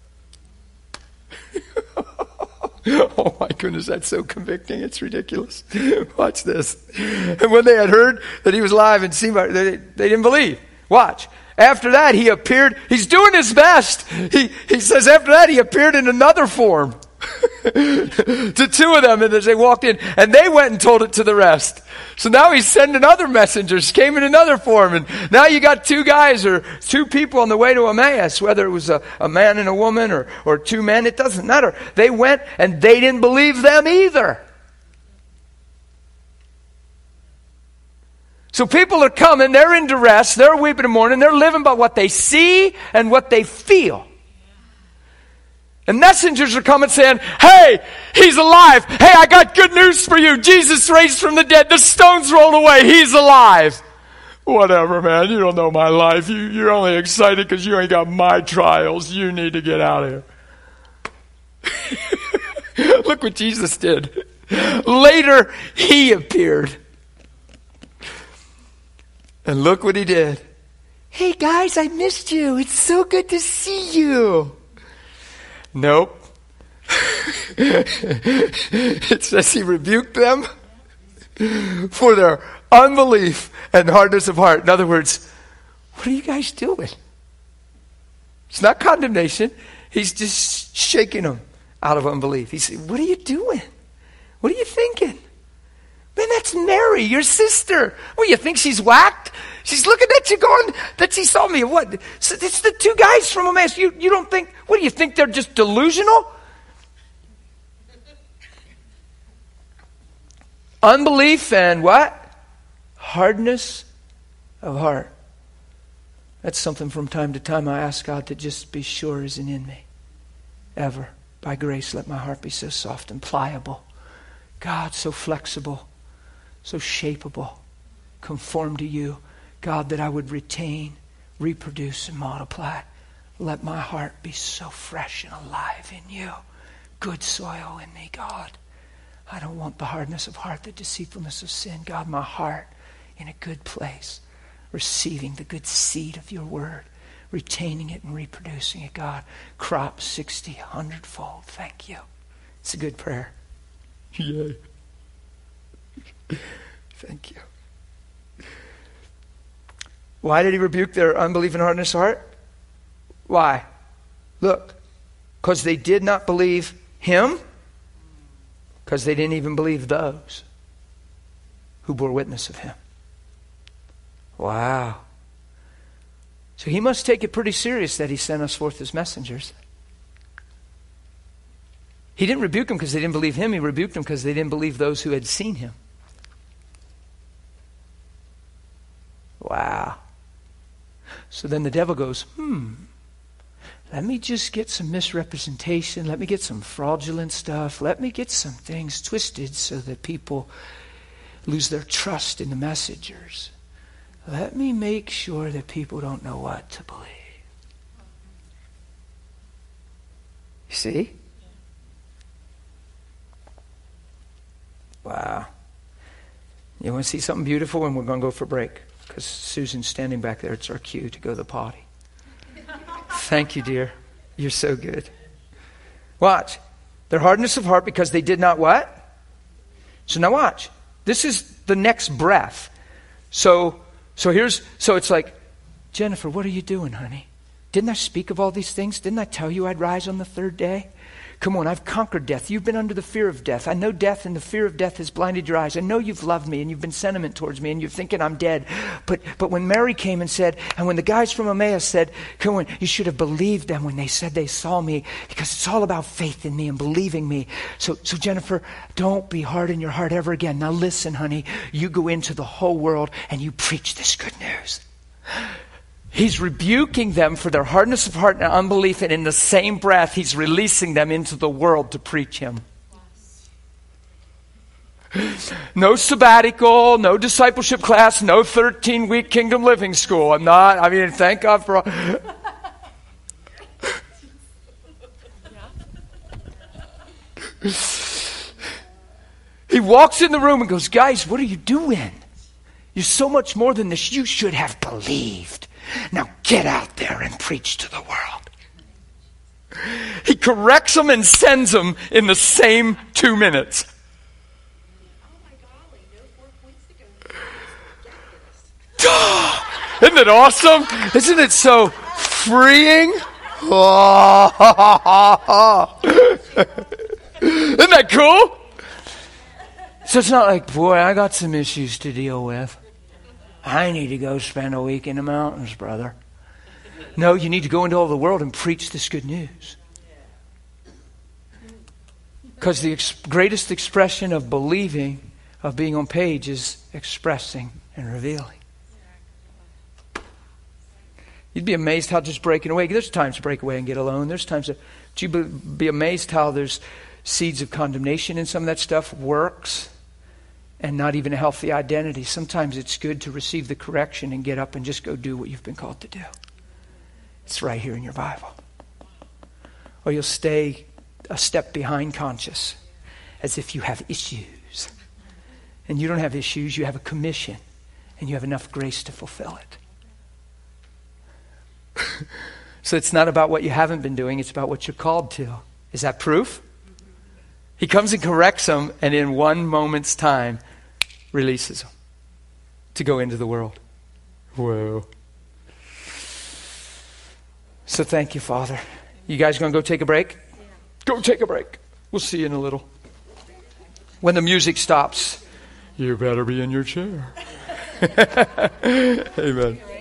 Oh my goodness, that's so convicting. It's ridiculous. Watch this. And when they had heard that he was alive and seen, they didn't believe. Watch. After that, he appeared. He's doing his best. He says after that, he appeared in another form. To 2 of them, and as they walked in, and they went and told it to the rest. So now he's sending other messengers, came in another form, and now you got 2 guys or 2 people on the way to Emmaus, whether it was a man and a woman or 2 men, it doesn't matter. They went and they didn't believe them either. So people are coming, they're in duress, they're weeping and mourning, they're living by what they see and what they feel. And messengers are coming saying, hey, he's alive. Hey, I got good news for you. Jesus raised from the dead. The stones rolled away. He's alive. Whatever, man. You don't know my life. You're only excited because you ain't got my trials. You need to get out of here. Look what Jesus did. Later, he appeared. And look what he did. Hey, guys, I missed you. It's so good to see you. Nope. It says he rebuked them for their unbelief and hardness of heart. In other words, what are you guys doing? It's not condemnation. He's just shaking them out of unbelief. He said, what are you doing? What are you thinking? Man, that's Mary, your sister. What, you think she's whacked? She's looking at you going, that she saw me. What? It's the 2 guys from Emmaus. You don't think, what do you think, they're just delusional? Unbelief and what? Hardness of heart. That's something from time to time I ask God to just be sure isn't in me. Ever. By grace, let my heart be so soft and pliable. God, so flexible, so shapeable, conform to you. God, that I would retain, reproduce, and multiply. Let my heart be so fresh and alive in you. Good soil in me, God. I don't want the hardness of heart, the deceitfulness of sin. God, my heart in a good place, receiving the good seed of your word, retaining it and reproducing it. God, crop 60, 100-fold. Thank you. It's a good prayer. Yay. Thank you. Why did he rebuke their unbelief and hardness of heart? Why? Look, because they did not believe him, because they didn't even believe those who bore witness of him. Wow. So he must take it pretty serious that he sent us forth as messengers. He didn't rebuke them because they didn't believe him. He rebuked them because they didn't believe those who had seen him. Wow. So then the devil goes, let me just get some misrepresentation. Let me get some fraudulent stuff. Let me get some things twisted so that people lose their trust in the messengers. Let me make sure that people don't know what to believe. You see? Wow. You want to see something beautiful? And we're going to go for a break. Because Susan's standing back there. It's our cue to go to the potty. Thank you, dear. You're so good. Watch. Their hardness of heart because they did not what? So now watch. This is the next breath. So it's like, Jennifer, what are you doing, honey? Didn't I speak of all these things? Didn't I tell you I'd rise on the third day? Come on, I've conquered death. You've been under the fear of death. I know death, and the fear of death has blinded your eyes. I know you've loved me and you've been sentiment towards me and you're thinking I'm dead. But when Mary came and said, and when the guys from Emmaus said, come on, you should have believed them when they said they saw me, because it's all about faith in me and believing me. So Jennifer, don't be hard in your heart ever again. Now listen, honey, you go into the whole world and you preach this good news. He's rebuking them for their hardness of heart and unbelief, and in the same breath, he's releasing them into the world to preach him. No sabbatical, no discipleship class, no 13-week kingdom living school. Thank God for all. He walks in the room and goes, guys, what are you doing? You're so much more than this. You should have believed. Now get out there and preach to the world. He corrects them and sends them in the same 2 minutes. Isn't it awesome? Isn't it so freeing? Isn't that cool? So it's not like, boy, I got some issues to deal with. I need to go spend a week in the mountains, brother. No, you need to go into all the world and preach this good news. Because the greatest expression of believing, of being on page, is expressing and revealing. You'd be amazed how just breaking away. There's times to break away and get alone. There's times to... You'd be amazed how there's seeds of condemnation in some of that stuff, works, and not even a healthy identity. Sometimes it's good to receive the correction and get up and just go do what you've been called to do. It's right here in your Bible. Or you'll stay a step behind conscious, as if you have issues. And you don't have issues, you have a commission, and you have enough grace to fulfill it. So it's not about what you haven't been doing, it's about what you're called to. Is that proof? He comes and corrects them, and in one moment's time, releases them to go into the world. Whoa. So thank you, Father. You guys going to go take a break? Yeah. Go take a break. We'll see you in a little. When the music stops, you better be in your chair. Amen.